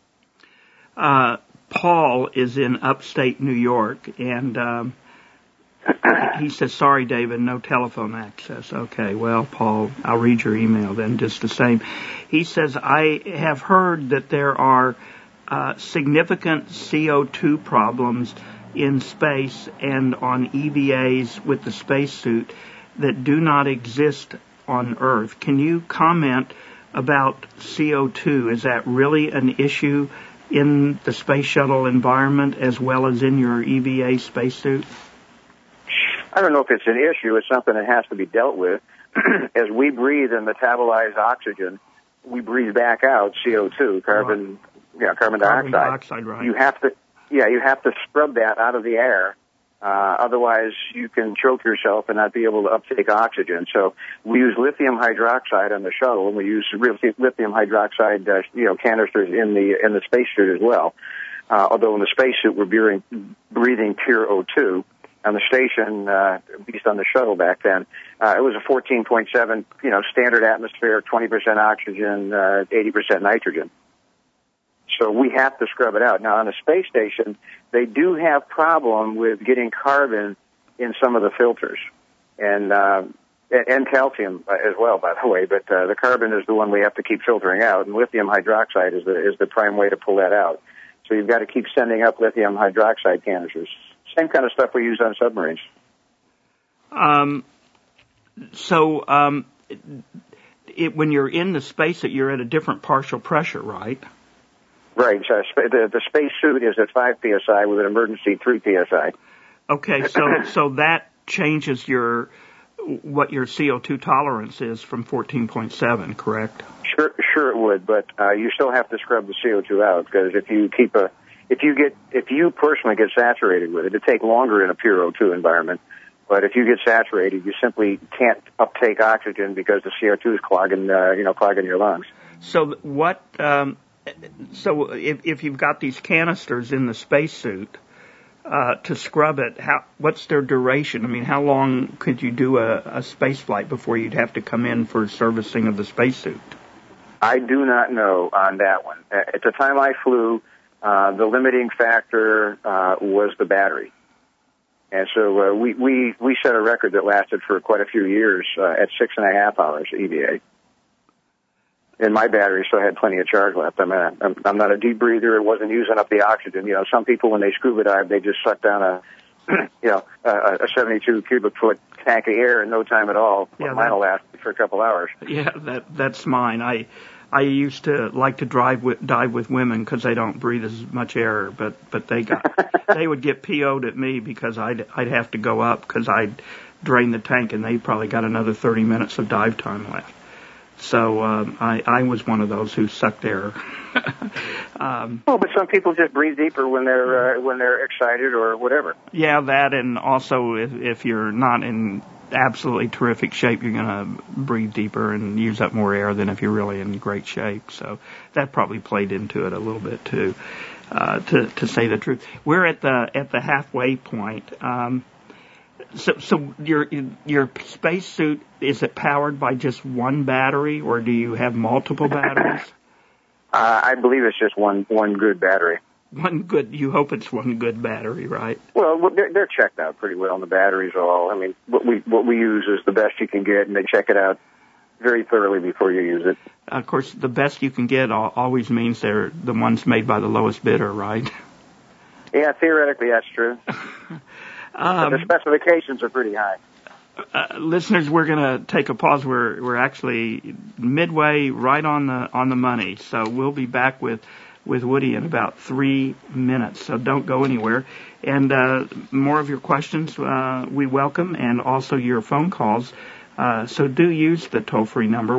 Paul is in upstate New York, and he says, sorry, David, no telephone access. Okay, well, Paul, I'll read your email then just the same. He says, I have heard that there are significant CO2 problems in space and on EVAs with the spacesuit that do not exist on Earth. Can you comment about CO2? Is that really an issue in the space shuttle environment as well as in your EVA spacesuit? I don't know if it's an issue. It's something that has to be dealt with. As we breathe and metabolize oxygen, we breathe back out CO2, carbon dioxide. Right. You have to scrub that out of the air. Otherwise, you can choke yourself and not be able to uptake oxygen. So we use lithium hydroxide on the shuttle, and we use lithium hydroxide, canisters in the spacesuit as well. Although in the spacesuit we're breathing pure O2. On the station, at least on the shuttle back then, it was a 14.7, standard atmosphere, 20% oxygen, 80% nitrogen. So we have to scrub it out. Now, on the space station, they do have problem with getting carbon in some of the filters, and calcium as well, by the way. But the carbon is the one we have to keep filtering out, and lithium hydroxide is the prime way to pull that out. So you've got to keep sending up lithium hydroxide canisters. Same kind of stuff we use on submarines. When you're in the space, you're at a different partial pressure, right? Right. So the space suit is at 5 psi with an emergency 3 psi. Okay. So that changes what your CO2 tolerance is from 14.7, correct? Sure it would, but you still have to scrub the CO2 out, because if you personally get saturated with it, it'd take longer in a pure O2 environment. But if you get saturated, you simply can't uptake oxygen because the CO2 is clogging your lungs. So what? So if you've got these canisters in the spacesuit to scrub it, what's their duration? I mean, how long could you do a space flight before you'd have to come in for servicing of the spacesuit? I do not know on that one. At the time I flew, the limiting factor was the battery. And so we set a record that lasted for quite a few years at 6.5 hours EVA. And my battery still had plenty of charge left. I'm not a deep breather. It wasn't using up the oxygen. Some people, when they scuba dive, they just suck down a 72 cubic foot tank of air in no time at all. Yeah, mine will last for a couple hours. Yeah, that's mine. I used to like to dive with women because they don't breathe as much air, but they would get PO'd at me because I'd have to go up because I'd drain the tank, and they probably got another 30 minutes of dive time left. So I was one of those who sucked air. But some people just breathe deeper when they're excited or whatever. Yeah, that, and also if you're not in absolutely terrific shape, you're going to breathe deeper and use up more air than if you're really in great shape. So that probably played into it a little bit too, to say the truth. We're at the halfway point. So your spacesuit, is it powered by just one battery, or do you have multiple batteries? I believe it's just one good battery. You hope it's one good battery, right? Well, they're checked out pretty well, and the batteries all. I mean, what we use is the best you can get, and they check it out very thoroughly before you use it. Of course, the best you can get always means they're the ones made by the lowest bidder, right? Yeah, theoretically that's true. But the specifications are pretty high. Listeners, we're going to take a pause. We're actually midway, right on the money. So we'll be back with Woody in about 3 minutes. So don't go anywhere. And more of your questions we welcome, and also your phone calls. So do use the toll-free number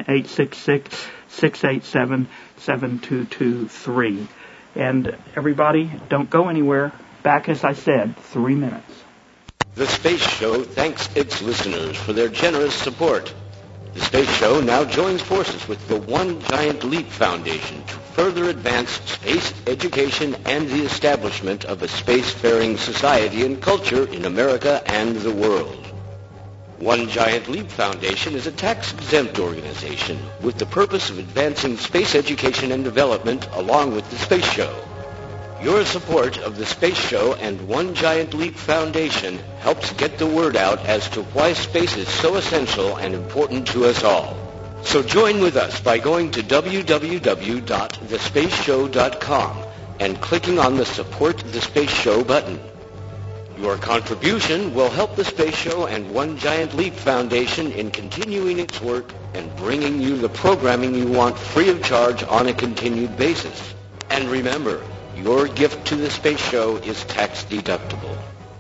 1-866-687-7223. And everybody, don't go anywhere. Back, as I said, 3 minutes. The Space Show thanks its listeners for their generous support. The Space Show now joins forces with the One Giant Leap Foundation to further advance space education and the establishment of a spacefaring society and culture in America and the world. One Giant Leap Foundation is a tax-exempt organization with the purpose of advancing space education and development along with the Space Show. Your support of the Space Show and One Giant Leap Foundation helps get the word out as to why space is so essential and important to us all. So join with us by going to www.thespaceshow.com and clicking on the Support the Space Show button. Your contribution will help the Space Show and One Giant Leap Foundation in continuing its work and bringing you the programming you want free of charge on a continued basis. And remember, your gift to the Space Show is tax deductible.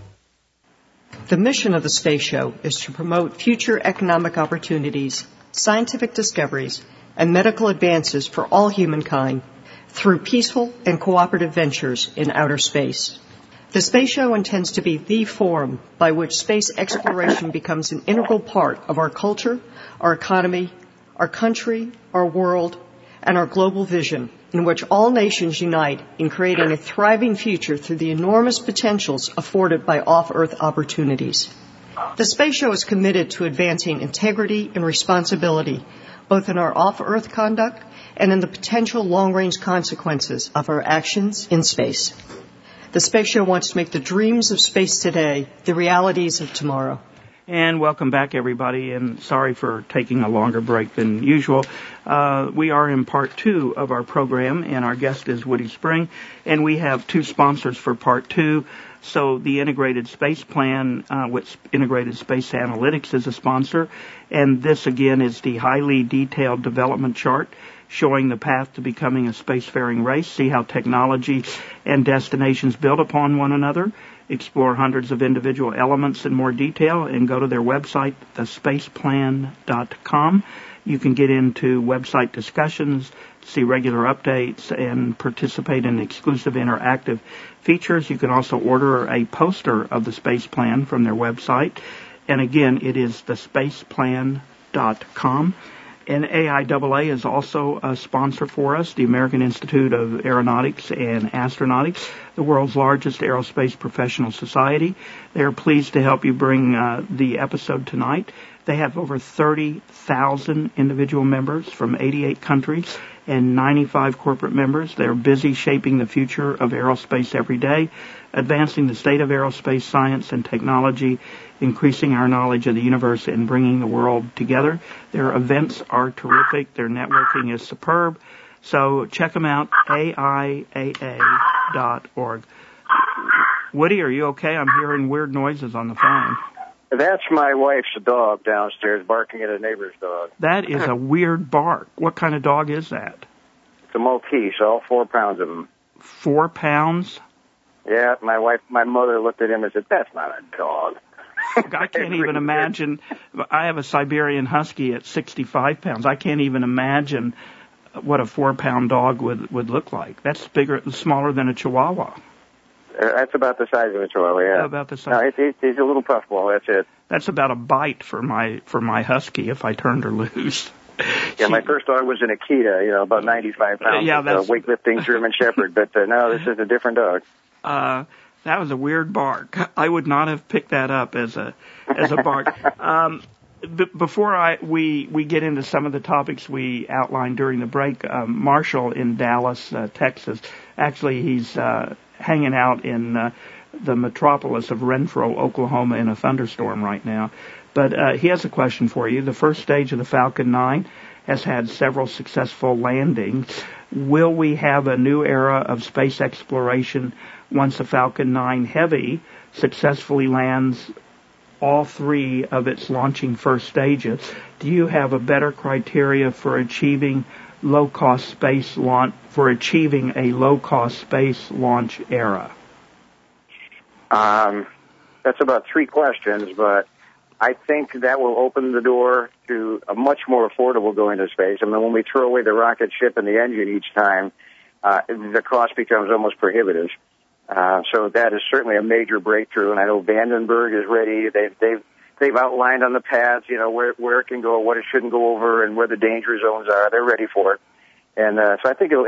The mission of the Space Show is to promote future economic opportunities, scientific discoveries, and medical advances for all humankind through peaceful and cooperative ventures in outer space. The Space Show intends to be the forum by which space exploration becomes an integral part of our culture, our economy, our country, our world, and our global vision, in which all nations unite in creating a thriving future through the enormous potentials afforded by off-Earth opportunities. The Space Show is committed to advancing integrity and responsibility, both in our off-Earth conduct and in the potential long-range consequences of our actions in space. The Space Show wants to make the dreams of space today the realities of tomorrow. And welcome back, everybody, and sorry for taking a longer break than usual. We are in part 2 of our program, and our guest is Woody Spring, and we have 2 sponsors for part 2. So the Integrated Space Plan, with Integrated Space Analytics is a sponsor, and this, again, is the highly detailed development chart showing the path to becoming a spacefaring race. See how technology and destinations build upon one another. Explore hundreds of individual elements in more detail and go to their website, thespaceplan.com. You can get into website discussions, see regular updates, and participate in exclusive interactive features. You can also order a poster of the Space Plan from their website. And again, it is thespaceplan.com. And AIAA is also a sponsor for us, the American Institute of Aeronautics and Astronautics, the world's largest aerospace professional society. They are pleased to help you bring the episode tonight. They have over 30,000 individual members from 88 countries and 95 corporate members. They're busy shaping the future of aerospace every day, advancing the state of aerospace science and technology, increasing our knowledge of the universe, and bringing the world together. Their events are terrific. Their networking is superb. So check them out, AIAA.org. Woody, are you okay? I'm hearing weird noises on the phone. That's my wife's dog downstairs barking at a neighbor's dog. That is a weird bark. What kind of dog is that? It's a Maltese, all 4 pounds of them. 4 pounds? Yeah, my mother looked at him and said, "That's not a dog." I can't even imagine. I have a Siberian Husky at 65 pounds. I can't even imagine what a 4-pound dog would look like. That's smaller than a Chihuahua. That's about the size of a Chihuahua, yeah. About the size. No, he's a little puffball, that's it. That's about a bite for my Husky if I turned her loose. Yeah, my first dog was an Akita, about 95 pounds. Yeah, that's weightlifting German Shepherd, but no, this is a different dog. That was a weird bark. I would not have picked that up as a bark. Before we get into some of the topics we outlined during the break, Marshall in Dallas, Texas, actually he's hanging out in the metropolis of Renfro, Oklahoma, in a thunderstorm right now. But he has a question for you. The first stage of the Falcon 9 has had several successful landings. Will we have a new era of space exploration once the Falcon 9 Heavy successfully lands all 3 of its launching first stages? Do you have a better criteria for achieving a low-cost space launch era? That's about 3 questions, but I think that will open the door to a much more affordable going to space. I mean, when we throw away the rocket ship and the engine each time, the cost becomes almost prohibitive. So that is certainly a major breakthrough, and I know Vandenberg is ready. They've outlined on the paths, where it can go, what it shouldn't go over, and where the danger zones are. They're ready for it, and so I think it'll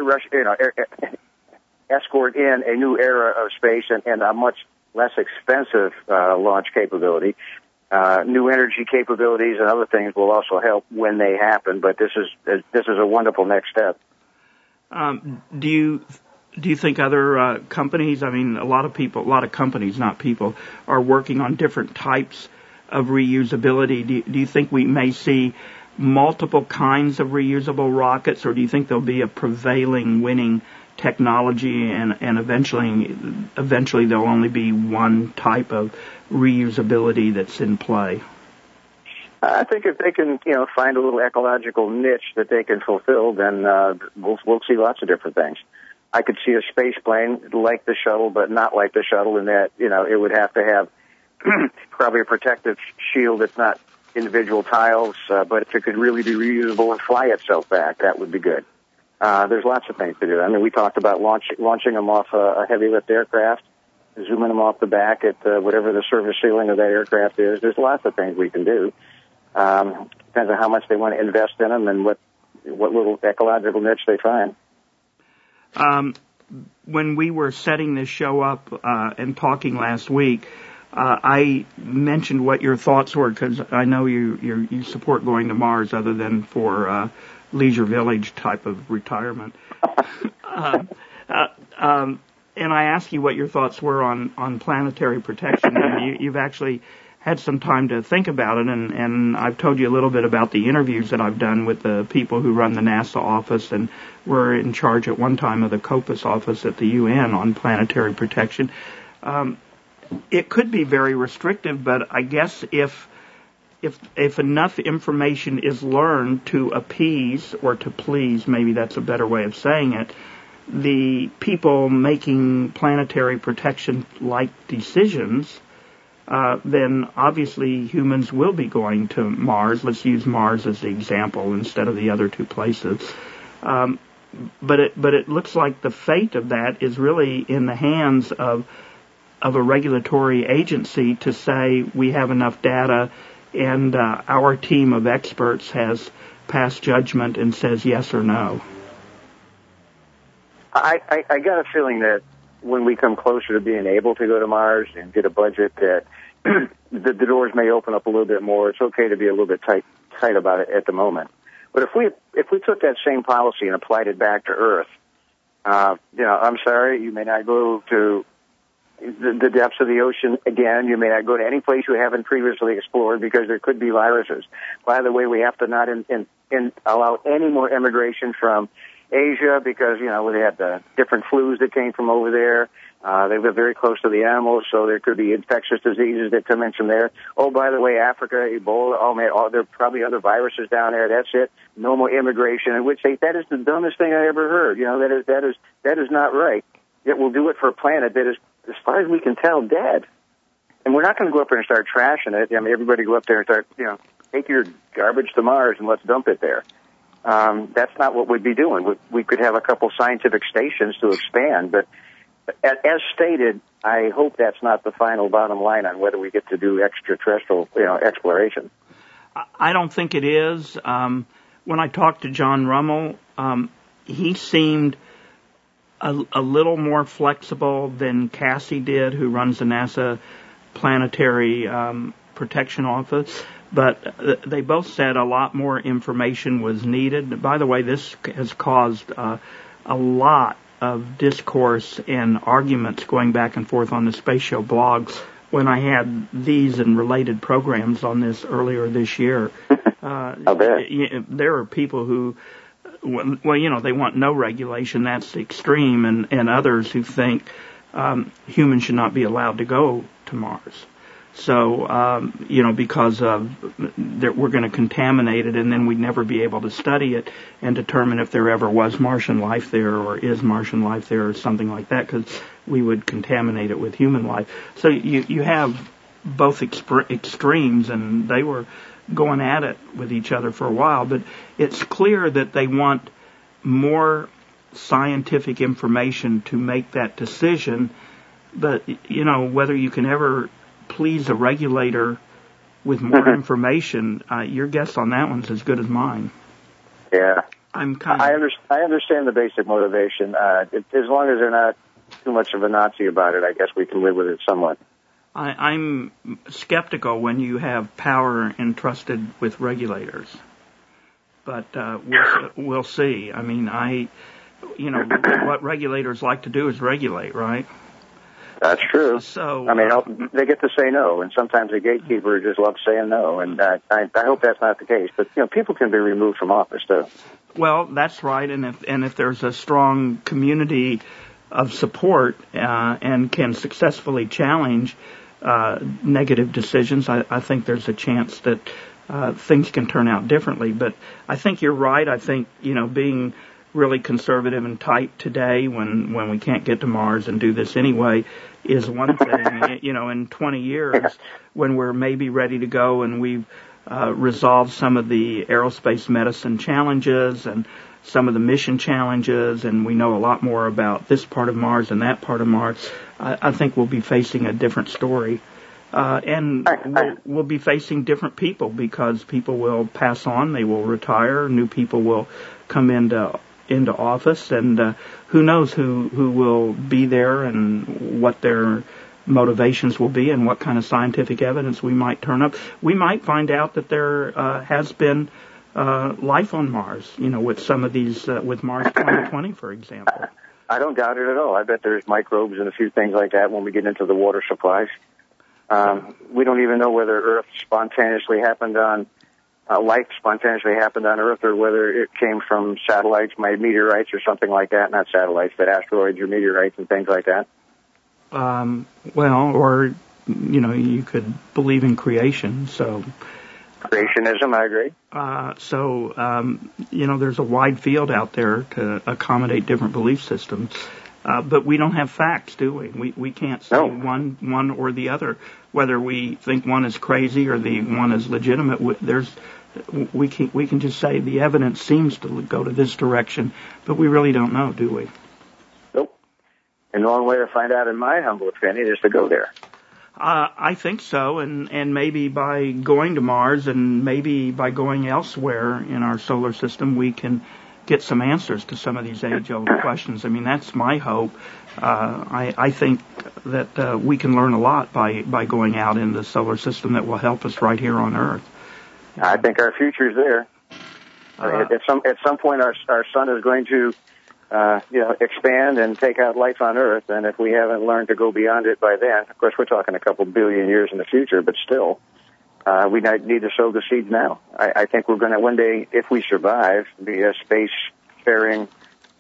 escort in a new era of space and a much less expensive launch capability. New energy capabilities and other things will also help when they happen, but this is a wonderful next step. Do you think other companies, I mean, a lot of companies, not people, are working on different types of reusability? Do you think we may see multiple kinds of reusable rockets, or do you think there'll be a prevailing winning technology and eventually there'll only be one type of reusability that's in play? I think if they can, find a little ecological niche that they can fulfill, then we'll see lots of different things. I could see a space plane like the shuttle, but not like the shuttle in that, it would have to have probably a protective shield that's not individual tiles, but if it could really be reusable and fly itself back, that would be good. There's lots of things to do. I mean, we talked about launching them off a heavy lift aircraft, zooming them off the back at whatever the surface ceiling of that aircraft is. There's lots of things we can do. Depends on how much they want to invest in them and what little ecological niche they find. When we were setting this show up and talking last week, I mentioned what your thoughts were because I know you support going to Mars other than for Leisure Village type of retirement. And I asked you what your thoughts were on planetary protection. And you've actually had some time to think about it, and I've told you a little bit about the interviews that I've done with the people who run the NASA office and were in charge at one time of the COPUS office at the UN on planetary protection. It could be very restrictive, but I guess if enough information is learned to appease or to please, maybe that's a better way of saying it, the people making planetary protection-like decisions, then obviously humans will be going to Mars. Let's use Mars as the example instead of the other two places. But it looks like the fate of that is really in the hands of a regulatory agency to say we have enough data and our team of experts has passed judgment and says yes or no. I got a feeling that when we come closer to being able to go to Mars and get a budget that the doors may open up a little bit more. It's okay to be a little bit tight about it at the moment. But if we took that same policy and applied it back to Earth, I'm sorry, you may not go to the depths of the ocean again. You may not go to any place you haven't previously explored because there could be viruses. By the way, we have to not allow any more immigration from Asia because, they had the different flus that came from over there. They live very close to the animals, so there could be infectious diseases that come in from there. Oh, by the way, Africa, Ebola, there are probably other viruses down there. That's it. No more immigration. In which case, that is the dumbest thing I ever heard. That is not right. Yet we'll do it for a planet that is, as far as we can tell, dead. And we're not going to go up there and start trashing it. I mean, everybody go up there and start, take your garbage to Mars and let's dump it there. That's not what we'd be doing. We could have a couple scientific stations to expand, but as stated, I hope that's not the final bottom line on whether we get to do extraterrestrial, exploration. I don't think it is. When I talked to John Rummel, he seemed a little more flexible than Cassie did, who runs the NASA Planetary Protection Office. But they both said a lot more information was needed. By the way, this has caused a lot of discourse and arguments going back and forth on the Space Show blogs when I had these and related programs on this earlier this year. There are people who, they want no regulation. That's extreme, and others who think humans should not be allowed to go to Mars. So, because we're going to contaminate it, and then we'd never be able to study it and determine if there ever was Martian life there or is Martian life there or something like that, because we would contaminate it with human life. So you have both extremes, and they were going at it with each other for a while. But it's clear that they want more scientific information to make that decision. But, whether you can ever please a regulator with more information, your guess on that one's as good as mine. Yeah. I understand the basic motivation. As long as they're not too much of a Nazi about it, I guess we can live with it somewhat. I'm skeptical when you have power entrusted with regulators. But we'll see. I mean, what regulators like to do is regulate, right? That's true. So I mean, they get to say no, and sometimes the gatekeeper just loves saying no, and I hope that's not the case. But people can be removed from office too. Well, that's right, and if there's a strong community of support and can successfully challenge negative decisions, I think there's a chance that things can turn out differently. But I think you're right. I think being really conservative and tight today when we can't get to Mars and do this anyway is one thing. In 20 years when we're maybe ready to go and we've resolved some of the aerospace medicine challenges and some of the mission challenges, and we know a lot more about this part of Mars and that part of Mars, I think we'll be facing a different story. And we'll be facing different people because people will pass on, they will retire, new people will come into office, and who knows who will be there and what their motivations will be and what kind of scientific evidence we might turn up. We might find out that there has been life on Mars, with some of these, with Mars 2020, for example. I don't doubt it at all. I bet there's microbes and a few things like that when we get into the water supplies. We don't even know whether Earth spontaneously happened on life spontaneously happened on Earth, or whether it came from satellites, meteorites, or something like that. Not satellites, but asteroids or meteorites and things like that. You could believe in creation. So creationism, I agree. There's a wide field out there to accommodate different belief systems. But we don't have facts, do we? We can't say one or the other. Whether we think one is crazy or the one is legitimate, we can just say the evidence seems to go to this direction, but we really don't know, do we? Nope. And the only way to find out, in my humble opinion, is to go there. I think so, and maybe by going to Mars and maybe by going elsewhere in our solar system, we can get some answers to some of these age-old questions. I mean, that's my hope. I think that we can learn a lot by going out in the solar system that will help us right here on Earth. I think our future's there. At some point, our sun is going to expand and take out life on Earth, and if we haven't learned to go beyond it by then, of course, we're talking a couple billion years in the future, but still, we need to sow the seeds now. I think we're going to one day, if we survive, be a space-faring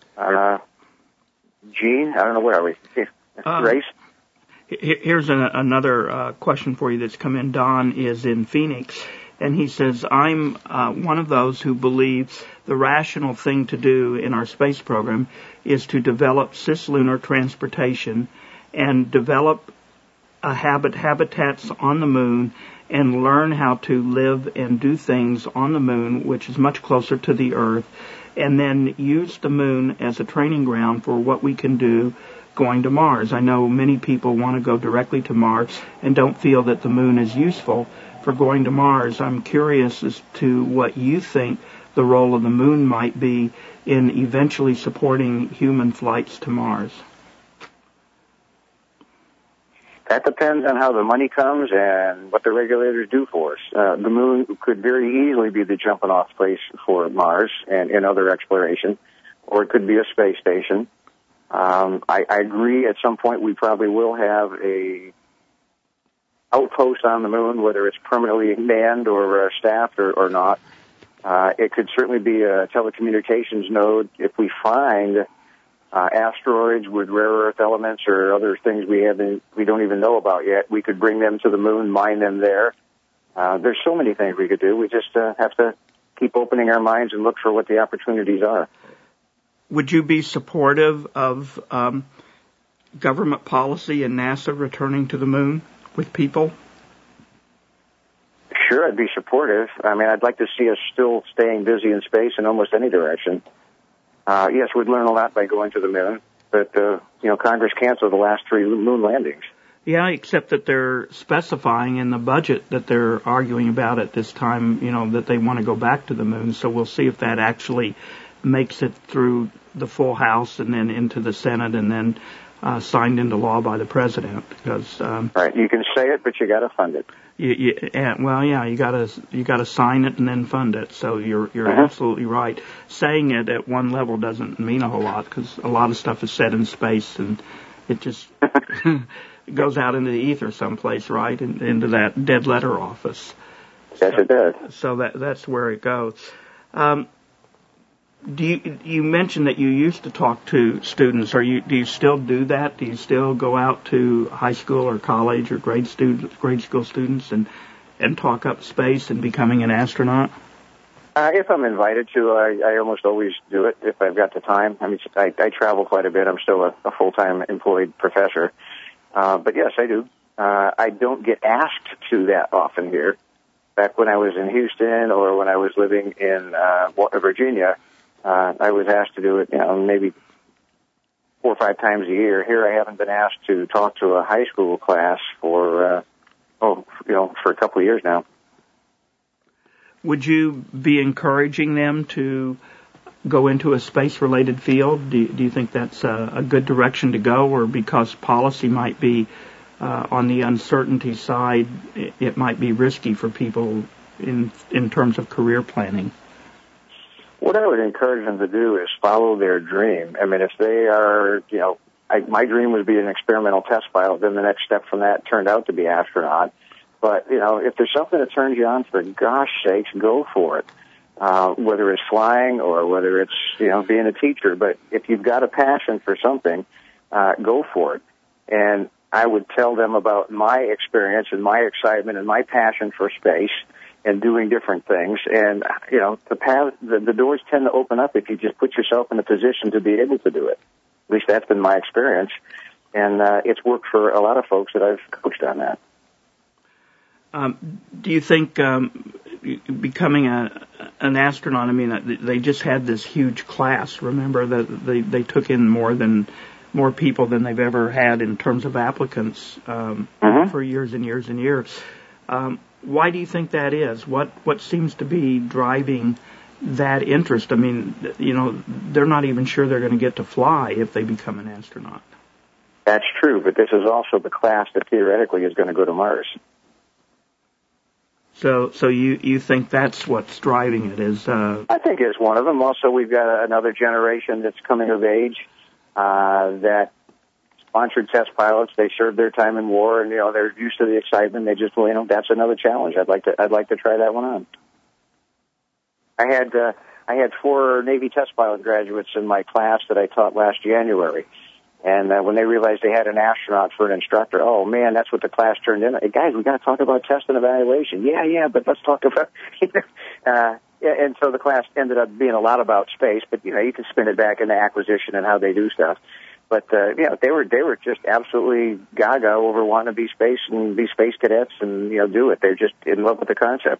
gene. I don't know, where are we? Race? Here's another question for you that's come in. Don is in Phoenix, and he says, I'm one of those who believes the rational thing to do in our space program is to develop cislunar transportation and develop habitats on the moon and learn how to live and do things on the moon, which is much closer to the Earth, and then use the moon as a training ground for what we can do going to Mars. I know many people want to go directly to Mars and don't feel that the moon is useful for going to Mars. I'm curious as to what you think the role of the moon might be in eventually supporting human flights to Mars. That depends on how the money comes and what the regulators do for us. The moon could very easily be the jumping-off place for Mars and other exploration, or it could be a space station. I agree at some point we probably will have a outpost on the moon, whether it's permanently manned or staffed or not. It could certainly be a telecommunications node if we find asteroids with rare earth elements or other things we don't even know about yet. We could bring them to the moon, mine them there. There's so many things we could do. We just have to keep opening our minds and look for what the opportunities are. Would you be supportive of government policy and NASA returning to the moon with people? Sure, I'd be supportive. I mean, I'd like to see us still staying busy in space in almost any direction. Yes, we'd learn a lot by going to the moon, but, Congress canceled the last 3 moon landings. Yeah, except that they're specifying in the budget that they're arguing about at this time, that they want to go back to the moon. So we'll see if that actually makes it through the full House and then into the Senate and then signed into law by the president. Because right, you can say it, but you got to fund it. You gotta sign it and then fund it. So you're absolutely right. Saying it at one level doesn't mean a whole lot, because a lot of stuff is said in space and it just goes out into the ether someplace, right? Into that dead letter office. Yes, it does. So that's where it goes. You mentioned that you used to talk to students. Do you still do that? Do you still go out to high school or college or grade school students and talk up space and becoming an astronaut? If I'm invited to, I almost always do it if I've got the time. I mean, I travel quite a bit. I'm still a full-time employed professor. But yes, I do. I don't get asked to that often here. Back when I was in Houston or when I was living in Virginia, I was asked to do it, maybe 4 or 5 times a year. Here I haven't been asked to talk to a high school class for a couple of years now. Would you be encouraging them to go into a space-related field? Do you think that's a good direction to go, or because policy might be on the uncertainty side, it might be risky for people in terms of career planning? What I would encourage them to do is follow their dream. I mean, if they are, my dream was to be an experimental test pilot, then the next step from that turned out to be astronaut. But, if there's something that turns you on, for gosh sakes, go for it. Whether it's flying or whether it's, being a teacher. But if you've got a passion for something, go for it. And I would tell them about my experience and my excitement and my passion for space and doing different things. And, the doors tend to open up if you just put yourself in a position to be able to do it. At least that's been my experience. And it's worked for a lot of folks that I've coached on that. Do you think becoming an astronaut, I mean, they just had this huge class, remember, that they took in more people than they've ever had in terms of applicants for years and years and years. Why do you think that is? What seems to be driving that interest? I mean, they're not even sure they're going to get to fly if they become an astronaut. That's true, but this is also the class that theoretically is going to go to Mars. So you think that's what's driving it? I think it's one of them. Also, we've got another generation that's coming of age that sponsored test pilots. They served their time in war, and they're used to the excitement. They just, that's another challenge. I'd like to try that one on. I had 4 Navy test pilot graduates in my class that I taught last January. And when they realized they had an astronaut for an instructor, oh, man, that's what the class turned into. Hey, guys, we got to talk about test and evaluation. Yeah, but let's talk about... and so the class ended up being a lot about space, but, you can spin it back into acquisition and how they do stuff. But, they were just absolutely gaga over wanting to be space and be space cadets and, do it. They're just in love with the concept.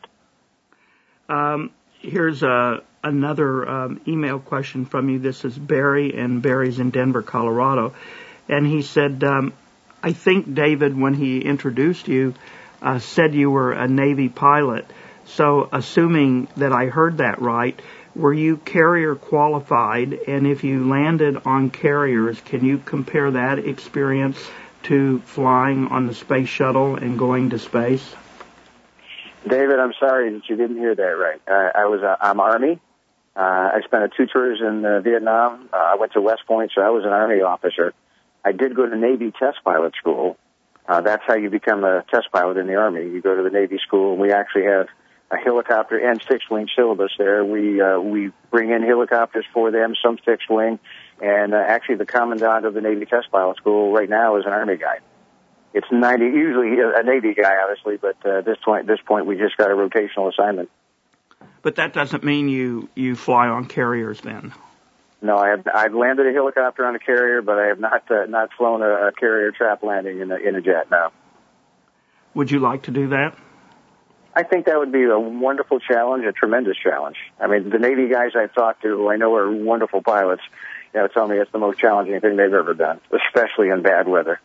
Here's another email question from you. This is Barry, and Barry's in Denver, Colorado. And he said, I think David, when he introduced you, said you were a Navy pilot. So assuming that I heard that right, were you carrier qualified? And if you landed on carriers, can you compare that experience to flying on the space shuttle and going to space? David, I'm sorry that you didn't hear that right. I'm Army. I spent 2 tours in Vietnam. I went to West Point, so I was an Army officer. I did go to Navy test pilot school. That's how you become a test pilot in the Army. You go to the Navy school, and we actually have a helicopter and fixed-wing syllabus there. We bring in helicopters for them, some fixed-wing, and actually the commandant of the Navy test pilot school right now is an Army guy. It's usually a Navy guy, obviously, but at this point, we just got a rotational assignment. But that doesn't mean you fly on carriers then? No, I've landed a helicopter on a carrier, but I have not flown a carrier trap landing in a jet, no. Would you like to do that? I think that would be a wonderful challenge, a tremendous challenge. I mean, the Navy guys I've talked to, who I know are wonderful pilots, tell me it's the most challenging thing they've ever done, especially in bad weather.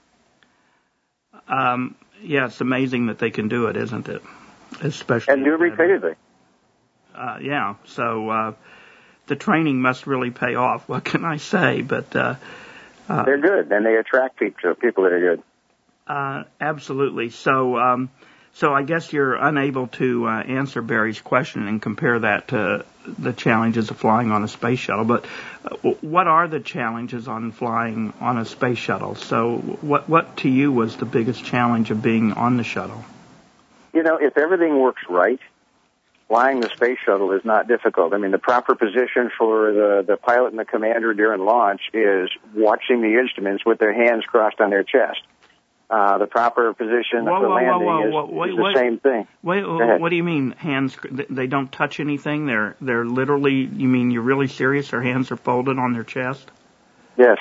Yeah, it's amazing that they can do it, isn't it? Especially and do it repeatedly. Yeah, so the training must really pay off. What can I say? But They're good, and they attract people that are good. Absolutely. So I guess you're unable to answer Barry's question and compare that to the challenges of flying on a space shuttle. But what are the challenges on flying on a space shuttle? So what to you was the biggest challenge of being on the shuttle? If everything works right, flying the space shuttle is not difficult. I mean, the proper position for the pilot and the commander during launch is watching the instruments with their hands crossed on their chest. The proper position for landing is the same thing. What do you mean hands? They don't touch anything? They're literally, you mean you're really serious? Their hands are folded on their chest? Yes.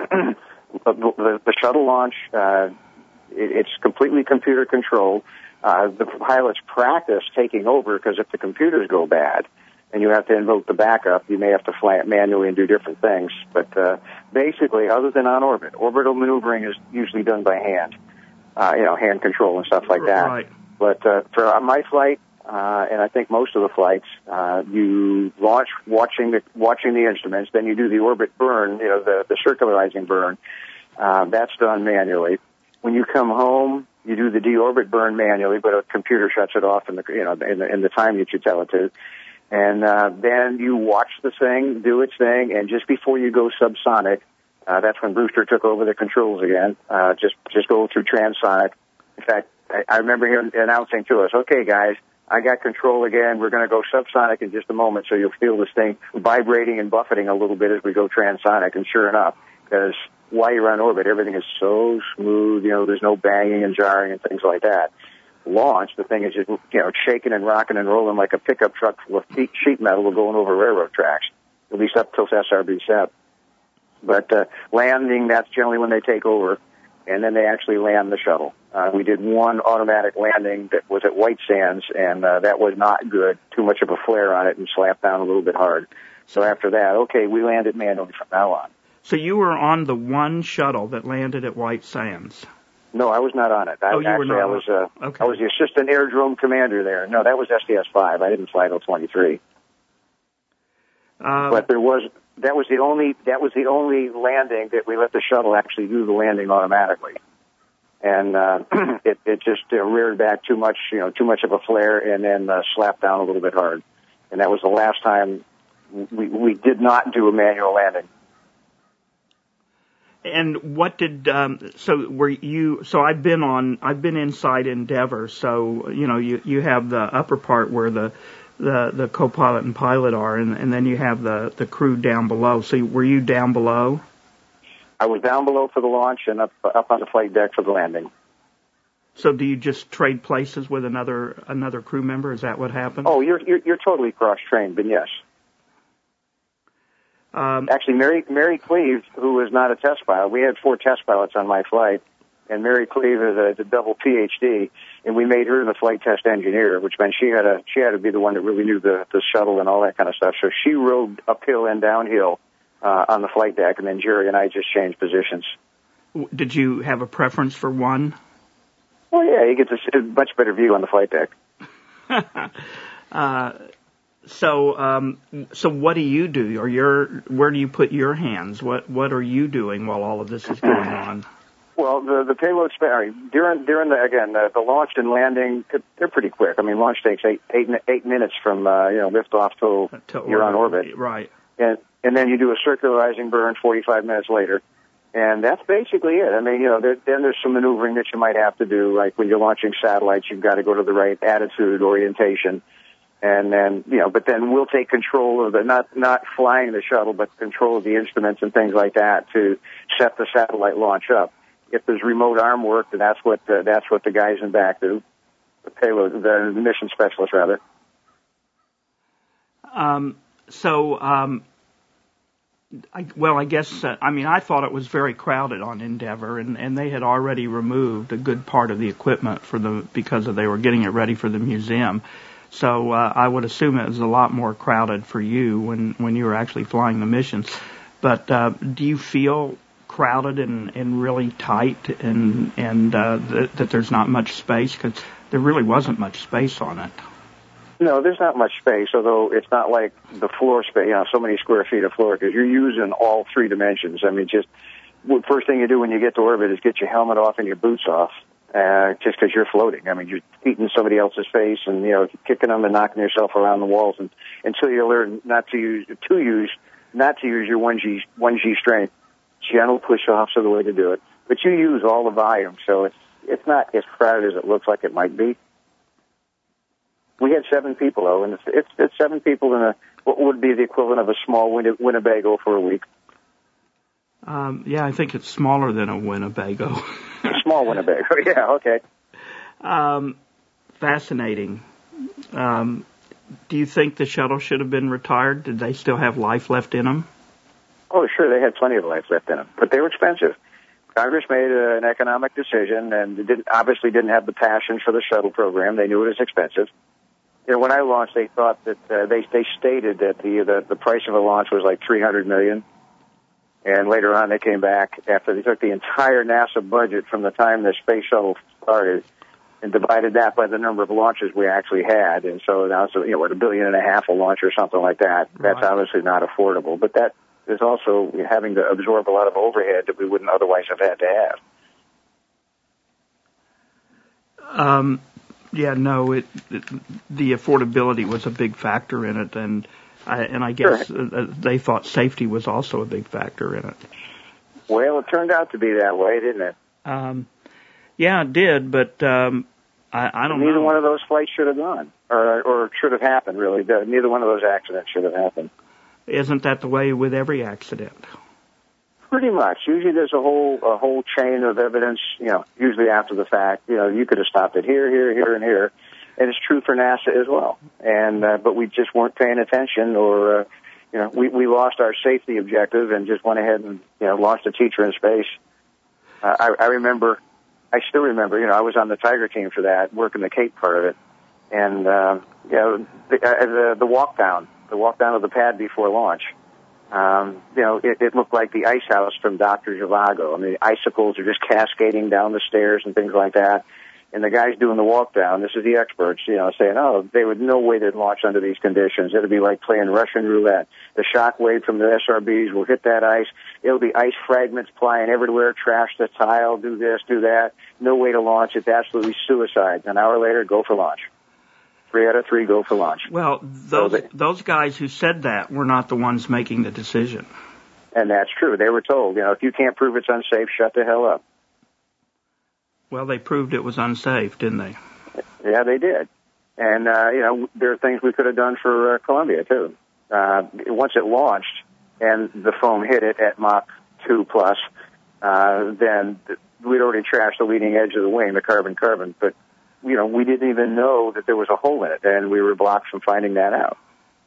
The shuttle launch, it's completely computer controlled. The pilots practice taking over because if the computers go bad and you have to invoke the backup, you may have to fly it manually and do different things. But basically, other than on orbit, orbital maneuvering is usually done by hand, hand control and stuff like that. Right. But for my flight, and I think most of the flights, you launch watching the instruments, then you do the orbit burn, the circularizing burn. That's done manually. When you come home, you do the deorbit burn manually, but a computer shuts it off in the time that you tell it to. And then you watch the thing do its thing, and just before you go subsonic, that's when Brewster took over the controls again. Just go through transonic. In fact, I remember him announcing to us, "Okay, guys, I got control again. We're going to go subsonic in just a moment, so you'll feel this thing vibrating and buffeting a little bit as we go transonic." And sure enough, because while you're on orbit, everything is so smooth. There's no banging and jarring and things like that. Launch, the thing is just, shaking and rocking and rolling like a pickup truck full of sheet metal going over railroad tracks, at least up till SRB set. But landing, that's generally when they take over, and then they actually land the shuttle. We did one automatic landing that was at White Sands, and that was not good. Too much of a flare on it and slapped down a little bit hard. So after that, okay, we landed manually from now on. So you were on the one shuttle that landed at White Sands? No, I was not on it. You were not. I was the assistant airdrome commander there. No, that was SDS-5. I didn't fly till 23. But that was the only landing that we let the shuttle actually do the landing automatically. And it just reared back too much of a flare, and then slapped down a little bit hard. And that was the last time we did not do a manual landing. And what did so I've been inside Endeavour, so you have the upper part where the co-pilot and pilot are, and then you have the crew down below. So were you down below? I was down below for the launch and up on the flight deck for the landing. So do you just trade places with another crew member? Is that what happened? Oh, you're totally cross-trained, but yes. Actually, Mary Cleve, who was not a test pilot, we had 4 test pilots on my flight, and Mary Cleve is a double PhD, and we made her the flight test engineer, which meant she had to be the one that really knew the shuttle and all that kind of stuff. So she rode uphill and downhill on the flight deck, and then Jerry and I just changed positions. Did you have a preference for one? Well, yeah, you get a much better view on the flight deck. So what do you do, or where do you put your hands? What are you doing while all of this is going on? Well, the payload during the launch and landing, they're pretty quick. I mean, launch takes eight minutes from liftoff till you're on orbit, right? And then you do a circularizing burn 45 minutes later, and that's basically it. I mean, then there's some maneuvering that you might have to do, like when you're launching satellites, you've got to go to the right attitude, orientation. And then, but then we'll take control of not flying the shuttle, but control of the instruments and things like that to set the satellite launch up. If there's remote arm work, then that's what the guys in back do, the mission specialists rather. I guess I thought it was very crowded on Endeavour, and they had already removed a good part of the equipment because they were getting it ready for the museum. So I would assume it was a lot more crowded for you when you were actually flying the missions. But do you feel crowded and really tight and that there's not much space? Because there really wasn't much space on it. No, there's not much space, although it's not like the floor space, so many square feet of floor, because you're using all 3 dimensions. I mean, just first thing you do when you get to orbit is get your helmet off and your boots off, just because you're floating. I mean, you're eating somebody else's face and, kicking them and knocking yourself around the walls until you learn not to use your 1G strength. Gentle push-offs are the way to do it. But you use all the volume, so it's not as crowded as it looks like it might be. We had 7 people, though, and it's 7 people in what would be the equivalent of a small Winnebago for a week. I think it's smaller than a Winnebago. A small Winnebago, yeah, okay. Fascinating. Do you think the shuttle should have been retired? Did they still have life left in them? Oh, sure, they had plenty of life left in them, but they were expensive. Congress made an economic decision and obviously didn't have the passion for the shuttle program. They knew it was expensive. When I launched, they thought that they stated that the price of a launch was like $300 million. And later on, they came back after they took the entire NASA budget from the time the space shuttle started and divided that by the number of launches we actually had. And so now it's $1.5 billion a launch or something like that. Right. That's obviously not affordable. But that is also having to absorb a lot of overhead that we wouldn't otherwise have had to have. The affordability was a big factor in it, and I guess they thought safety was also a big factor in it. Well, it turned out to be that way, didn't it? It did, but I don't know. Neither one of those flights should have gone, or should have happened, really. Neither one of those accidents should have happened. Isn't that the way with every accident? Pretty much. Usually there's a whole chain of evidence, usually after the fact. You could have stopped it here, and here. And it's true for NASA as well. And but we just weren't paying attention, or we lost our safety objective and just went ahead and launched a teacher in space. I still remember. I was on the Tiger team for that, working the Cape part of it, and the walk down of the pad before launch. It looked like the ice house from Dr. Zhivago. I mean, icicles are just cascading down the stairs and things like that. And the guys doing the walk down, this is the experts, saying, they would no way they'd launch under these conditions. It'd be like playing Russian roulette. The shock wave from the SRBs will hit that ice. It'll be ice fragments flying everywhere, trash the tile, do this, do that. No way to launch. It's absolutely suicide. An hour later, go for launch. 3 out of 3 go for launch. Well, those guys who said that were not the ones making the decision. And that's true. They were told, if you can't prove it's unsafe, shut the hell up. Well, they proved it was unsafe, didn't they? Yeah, they did. And, there are things we could have done for Columbia, too. Once it launched and the foam hit it at Mach 2+, then we'd already trashed the leading edge of the wing, the carbon-carbon. But, we didn't even know that there was a hole in it, and we were blocked from finding that out.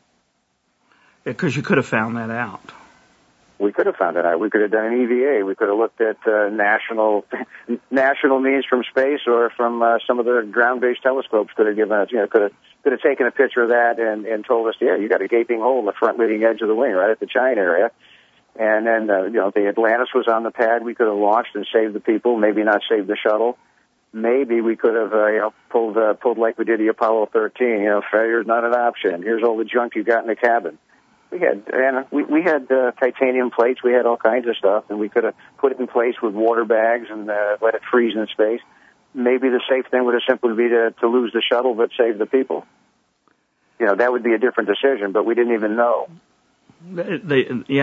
Because you could have found that out. We could have found it out. We could have done an EVA. We could have looked at national means from space, or from some of the ground-based telescopes could have given us, could have taken a picture of that and told us, you got a gaping hole in the front leading edge of the wing right at the chine area. And then, the Atlantis was on the pad. We could have launched and saved the people, maybe not saved the shuttle. Maybe we could have, pulled like we did the Apollo 13. Failure's not an option. Here's all the junk you got in the cabin. We had titanium plates. We had all kinds of stuff, and we could have put it in place with water bags and let it freeze in space. Maybe the safe thing would have simply be to lose the shuttle but save the people. That would be a different decision, but we didn't even know. They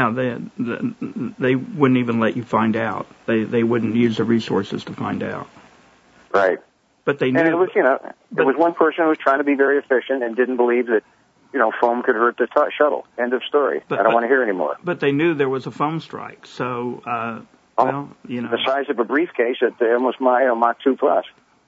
wouldn't even let you find out. They wouldn't use the resources to find out. Right. But they knew. And it was, there was one person who was trying to be very efficient and didn't believe that, foam could hurt the shuttle. End of story. I don't want to hear anymore. But they knew there was a foam strike, so, the size of a briefcase at almost Mach 2+.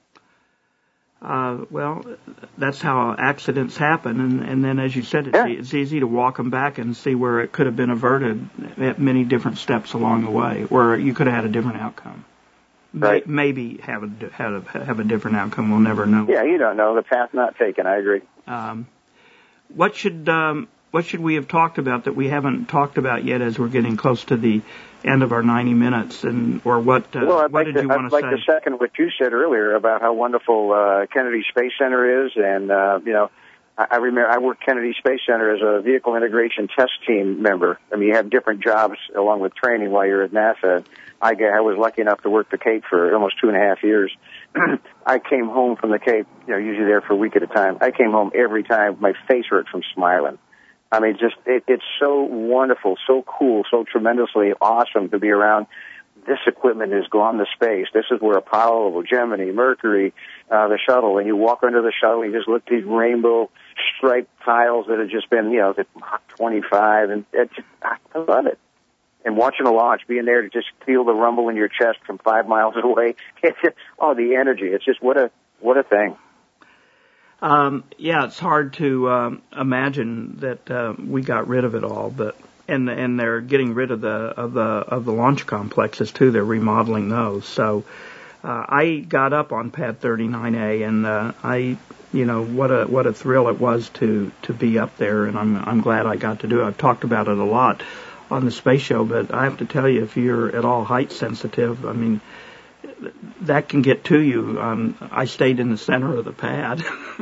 Well, that's how accidents happen, and then, as you said, it's easy to walk them back and see where it could have been averted at many different steps along the way, where you could have had a different outcome. Right. Maybe have a different outcome. We'll never know. Yeah, you don't know. The path not taken. I agree. What should we have talked about that we haven't talked about yet as we're getting close to the end of our 90 minutes? What did you want to say? I'd like to second what you said earlier about how wonderful Kennedy Space Center is, and I remember I worked Kennedy Space Center as a vehicle integration test team member. I mean, you have different jobs along with training while you're at NASA. I was lucky enough to work the Cape for almost 2.5 years. I came home from the Cape, usually there for a week at a time. I came home every time. My face hurt from smiling. I mean, just it's so wonderful, so cool, so tremendously awesome to be around. This equipment has gone to space. This is where Apollo, Gemini, Mercury, the shuttle, and you walk under the shuttle, you just look at these rainbow striped tiles that have just been, the Mach 25, and I love it. And watching the launch, being there to just feel the rumble in your chest from 5 miles away, it's just, the energy. It's just what a thing. Yeah, it's hard to imagine that we got rid of it all, but. And they're getting rid of the launch complexes too. They're remodeling those. So I got up on Pad 39A, and what a thrill it was to be up there. And I'm glad I got to do it. I've talked about it a lot on the space show, but I have to tell you, if you're at all height sensitive, I mean, that can get to you. I stayed in the center of the pad.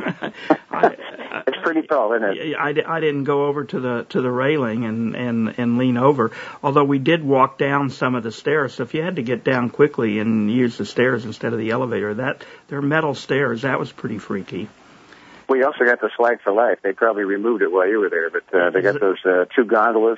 It's pretty tall, isn't it? I didn't go over to the railing and lean over. Although we did walk down some of the stairs, so if you had to get down quickly and use the stairs instead of the elevator, they're metal stairs. That was pretty freaky. We also got the slide for life. They probably removed it while you were there, but they got those 2 gondolas.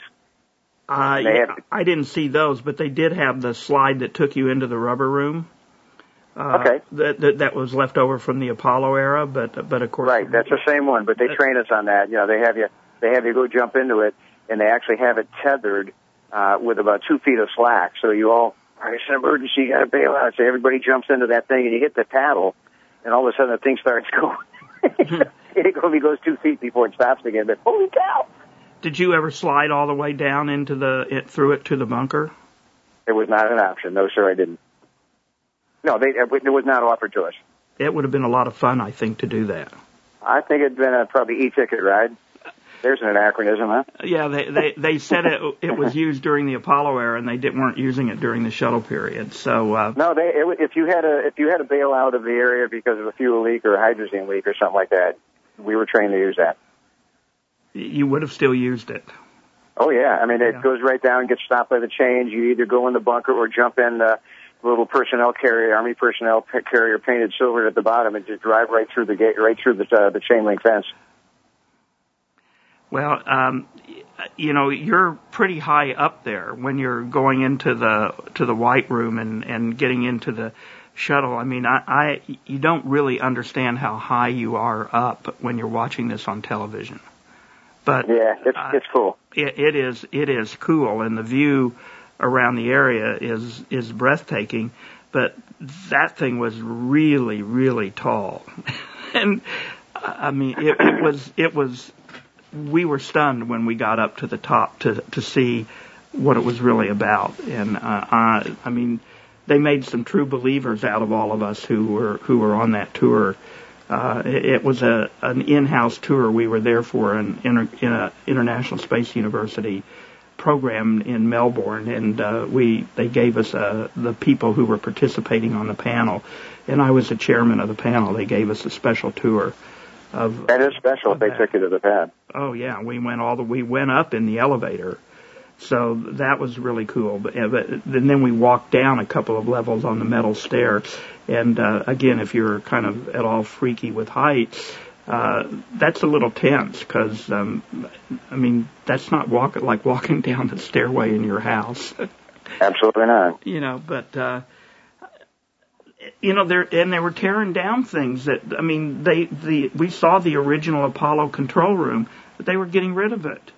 I didn't see those, but they did have the slide that took you into the rubber room. Okay. That was left over from the Apollo era, but of course. Right, that's the same one, but they train us on that. They have you go jump into it, and they actually have it tethered with about 2 feet of slack. So you all, it's an emergency, you got to bail out. So everybody jumps into that thing, and you hit the paddle, and all of a sudden the thing starts going. It only goes 2 feet before it stops again. But holy cow! Did you ever slide all the way down through it to the bunker? It was not an option. No, sir, I didn't. No, it was not offered to us. It would have been a lot of fun, I think, to do that. I think it'd been a probably e-ticket ride. There's an anachronism, huh? Yeah, they said it was used during the Apollo era, and they weren't using it during the shuttle period. So no, if you had a bail out of the area because of a fuel leak or a hydrazine leak or something like that, we were trained to use that. You would have still used it. Oh yeah, I mean it goes right down, gets stopped by the change. You either go in the bunker or jump in the little personnel carrier, Army personnel carrier painted silver at the bottom, and just drive right through the gate, right through the chain link fence. Well, you're pretty high up there when you're going into the White Room and getting into the shuttle. I mean, you don't really understand how high you are up when you're watching this on television. But yeah, it's cool. It is cool, and the view around the area is breathtaking. But that thing was really, really tall, and I mean, it was. We were stunned when we got up to the top to see what it was really about, and I mean, they made some true believers out of all of us who were on that tour. It was an in-house tour. We were there for in a International Space University program in Melbourne, and they gave us the people who were participating on the panel, and I was the chairman of the panel. They gave us a special tour. That is special if they took you to the pad. Oh yeah, we went up in the elevator, so that was really cool. But then we walked down a couple of levels on the metal stair, and again, if you're kind of at all freaky with heights, that's a little tense because I mean that's not like walking down the stairway in your house. Absolutely not. But. They were tearing down things that, I mean, we saw the original Apollo control room, but they were getting rid of it.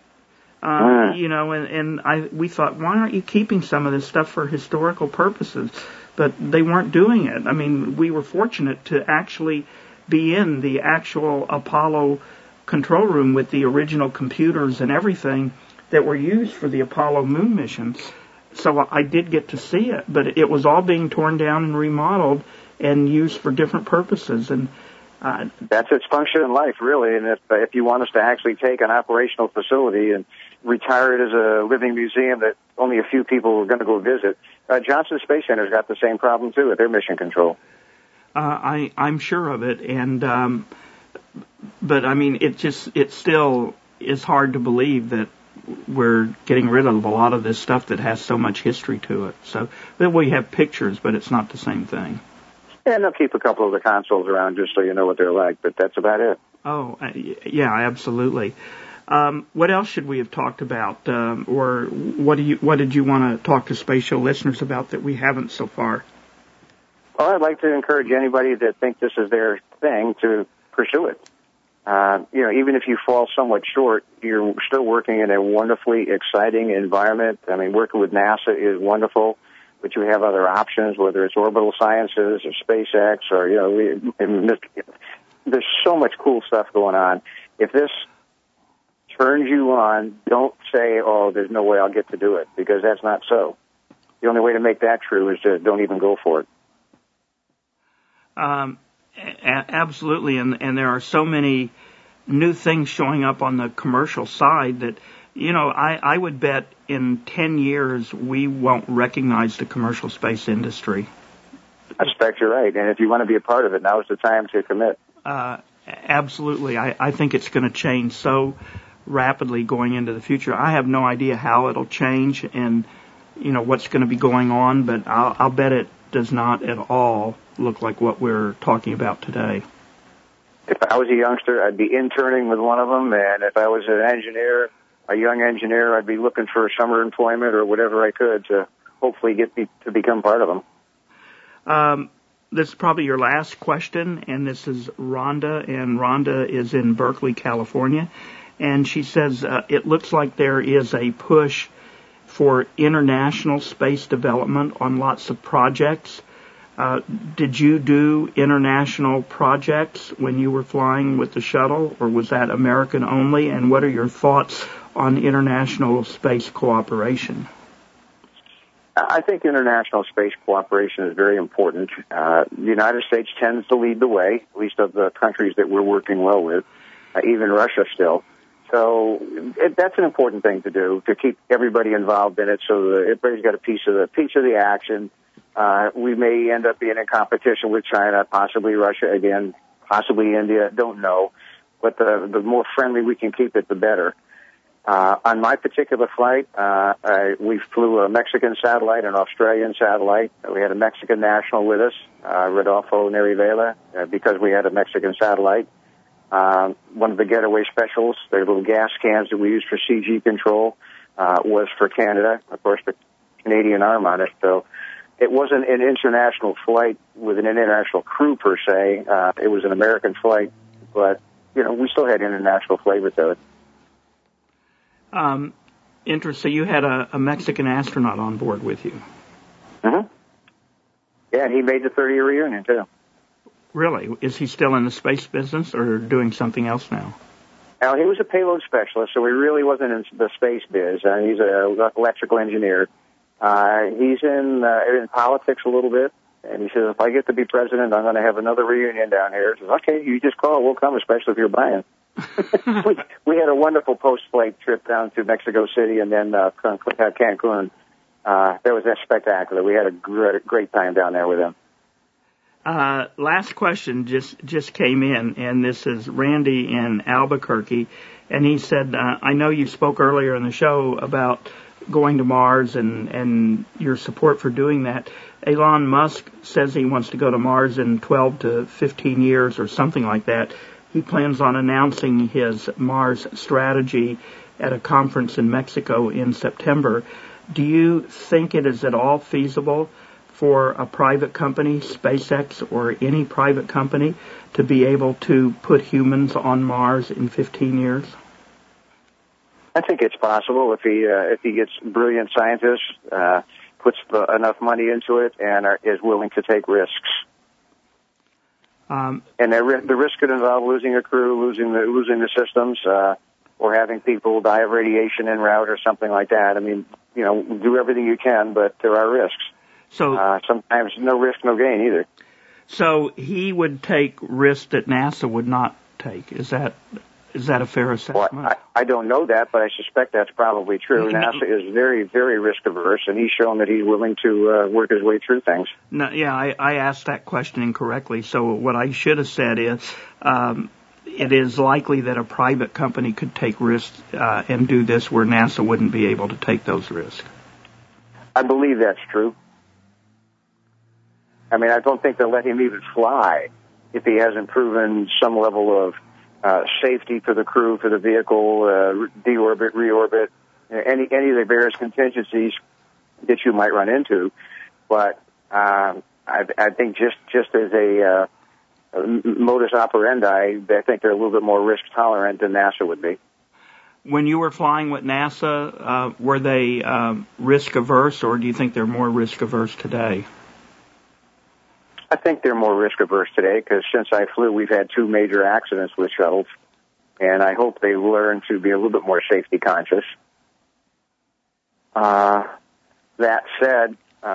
We thought, why aren't you keeping some of this stuff for historical purposes? But they weren't doing it. I mean, we were fortunate to actually be in the actual Apollo control room with the original computers and everything that were used for the Apollo moon missions. So I did get to see it, but it was all being torn down and remodeled and used for different purposes. And that's its function in life, really. And if you want us to actually take an operational facility and retire it as a living museum that only a few people are going to go visit, Johnson Space Center's got the same problem too with their mission control. I'm sure of it, and But I mean, it still is hard to believe that we're getting rid of a lot of this stuff that has so much history to it. So then we have pictures, but it's not the same thing. Yeah, and they'll keep a couple of the consoles around just so you know what they're like, but that's about it. Oh, yeah, absolutely. What else should we have talked about, or what did you want to talk to Space Show listeners about that we haven't so far? Well, I'd like to encourage anybody that thinks this is their thing to pursue it. Even if you fall somewhat short, you're still working in a wonderfully exciting environment. I mean, working with NASA is wonderful, but you have other options, whether it's orbital sciences or SpaceX or, there's so much cool stuff going on. If this turns you on, don't say, oh, there's no way I'll get to do it, because that's not so. The only way to make that true is to don't even go for it. Absolutely, and there are so many new things showing up on the commercial side that, I would bet in 10 years we won't recognize the commercial space industry. I suspect you're right, and if you want to be a part of it, now is the time to commit. Absolutely. I think it's going to change so rapidly going into the future. I have no idea how it'll change and, what's going to be going on, but I'll bet it does not at all look like what we're talking about today. If I was a youngster, I'd be interning with one of them, and if I was an engineer, a young engineer, I'd be looking for summer employment or whatever I could to hopefully get me to become part of them. This is probably your last question, and this is Rhonda, and Rhonda is in Berkeley, California, and she says it looks like there is a push for international space development on lots of projects. Did you do international projects when you were flying with the shuttle, or was that American only? And what are your thoughts on international space cooperation? I think international space cooperation is very important. The United States tends to lead the way, at least of the countries that we're working well with, even Russia still. So that's an important thing to do, to keep everybody involved in it so that everybody's got a piece of the action. We may end up being in competition with China, possibly Russia again, possibly India, don't know. But the more friendly we can keep it, the better. On my particular flight, we flew a Mexican satellite, an Australian satellite. We had a Mexican national with us, Rodolfo Nerivela, because we had a Mexican satellite. One of the getaway specials, the little gas cans that we used for CG control, was for Canada. Of course, the Canadian arm on it. So it wasn't an international flight with an international crew per se. It was an American flight, but, we still had international flavor to it. Interesting. You had a Mexican astronaut on board with you. Mm-hmm. Yeah, and he made the 30-year reunion, too. Really? Is he still in the space business or doing something else now? Now, he was a payload specialist, so he really wasn't in the space biz. He's an electrical engineer. He's in politics a little bit, and he says, if I get to be president, I'm going to have another reunion down here. He says, okay, you just call, we'll come, especially if you're buying. we had a wonderful post-flight trip down to Mexico City and then Cancun. That was spectacular. We had a great time down there with him. Last question just came in, and this is Randy in Albuquerque, and he said, I know you spoke earlier in the show about going to Mars and your support for doing that. Elon Musk says he wants to go to Mars in 12 to 15 years or something like that. He plans on announcing his Mars strategy at a conference in Mexico in September. Do you think it is at all feasible for a private company, SpaceX or any private company, to be able to put humans on Mars in 15 years? I think it's possible if he gets brilliant scientists, puts enough money into it, and is willing to take risks. And the risk could involve losing a crew, losing the systems, or having people die of radiation en route or something like that. I mean, do everything you can, but there are risks. So sometimes no risk, no gain either. So he would take risks that NASA would not take. Is that a fair assessment? Well, I don't know that, but I suspect that's probably true. NASA is very, very risk averse, and he's shown that he's willing to work his way through things. No, yeah, I asked that question incorrectly. So what I should have said is, it is likely that a private company could take risks and do this where NASA wouldn't be able to take those risks. I believe that's true. I mean, I don't think they'll let him even fly if he hasn't proven some level of safety for the crew, for the vehicle, deorbit, reorbit, any of the various contingencies that you might run into. But I think just as a modus operandi, I think they're a little bit more risk tolerant than NASA would be. When you were flying with NASA, were they risk averse, or do you think they're more risk averse today? I think they're more risk averse today because since I flew, we've had 2 major accidents with shuttles, and I hope they learn to be a little bit more safety conscious. That said,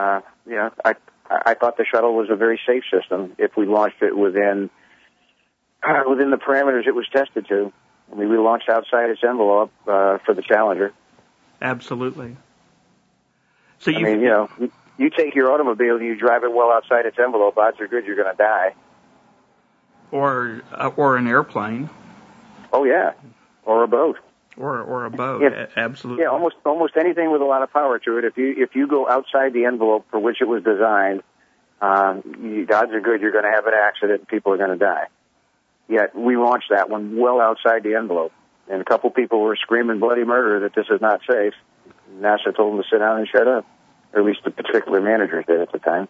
I thought the shuttle was a very safe system if we launched it within the parameters it was tested to. I mean, we launched outside its envelope for the Challenger. Absolutely. So you take your automobile and you drive it well outside its envelope, odds are good you're going to die. Or an airplane. Oh yeah, or a boat. Or a boat. Yeah. Absolutely. Yeah, almost anything with a lot of power to it. If you go outside the envelope for which it was designed, odds are good you're going to have an accident and people are going to die. Yet we launched that one well outside the envelope, and a couple people were screaming bloody murder that this is not safe. NASA told them to sit down and shut up. Or at least the particular managers did at the time.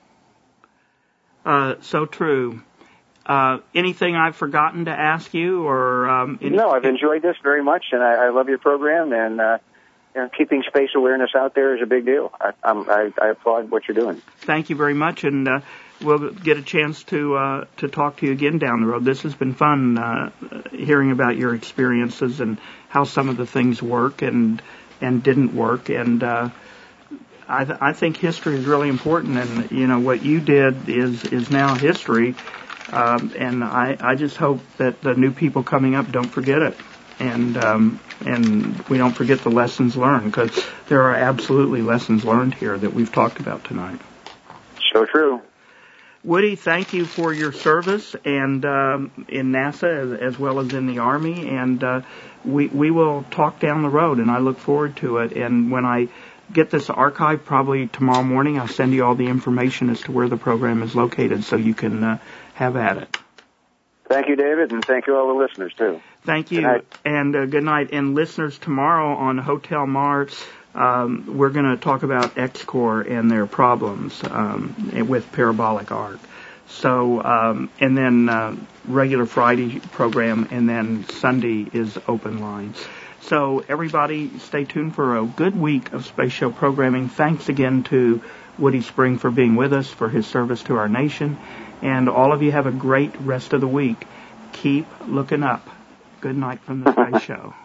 So true. Anything I've forgotten to ask you, or No, I've enjoyed this very much, and I love your program. And keeping space awareness out there is a big deal. I applaud what you're doing. Thank you very much, and we'll get a chance to talk to you again down the road. This has been fun hearing about your experiences and how some of the things work and didn't work, and. I think history is really important, and what you did is now history, and I just hope that the new people coming up don't forget it, and we don't forget the lessons learned, because there are absolutely lessons learned here that we've talked about tonight. So true. Woody, thank you for your service and in NASA as well as in the Army, and we will talk down the road, and I look forward to it. And when I get this archive, probably tomorrow morning, I'll send you all the information as to where the program is located so you can have at it. Thank you, David, and thank you all the listeners, too. Thank you, and good night. And listeners, tomorrow on Hotel Mars, we're going to talk about X-Core and their problems with parabolic arc. So, and then regular Friday program, and then Sunday is open line. So everybody stay tuned for a good week of Space Show programming. Thanks again to Woody Spring for being with us, for his service to our nation. And all of you have a great rest of the week. Keep looking up. Good night from the Space Show.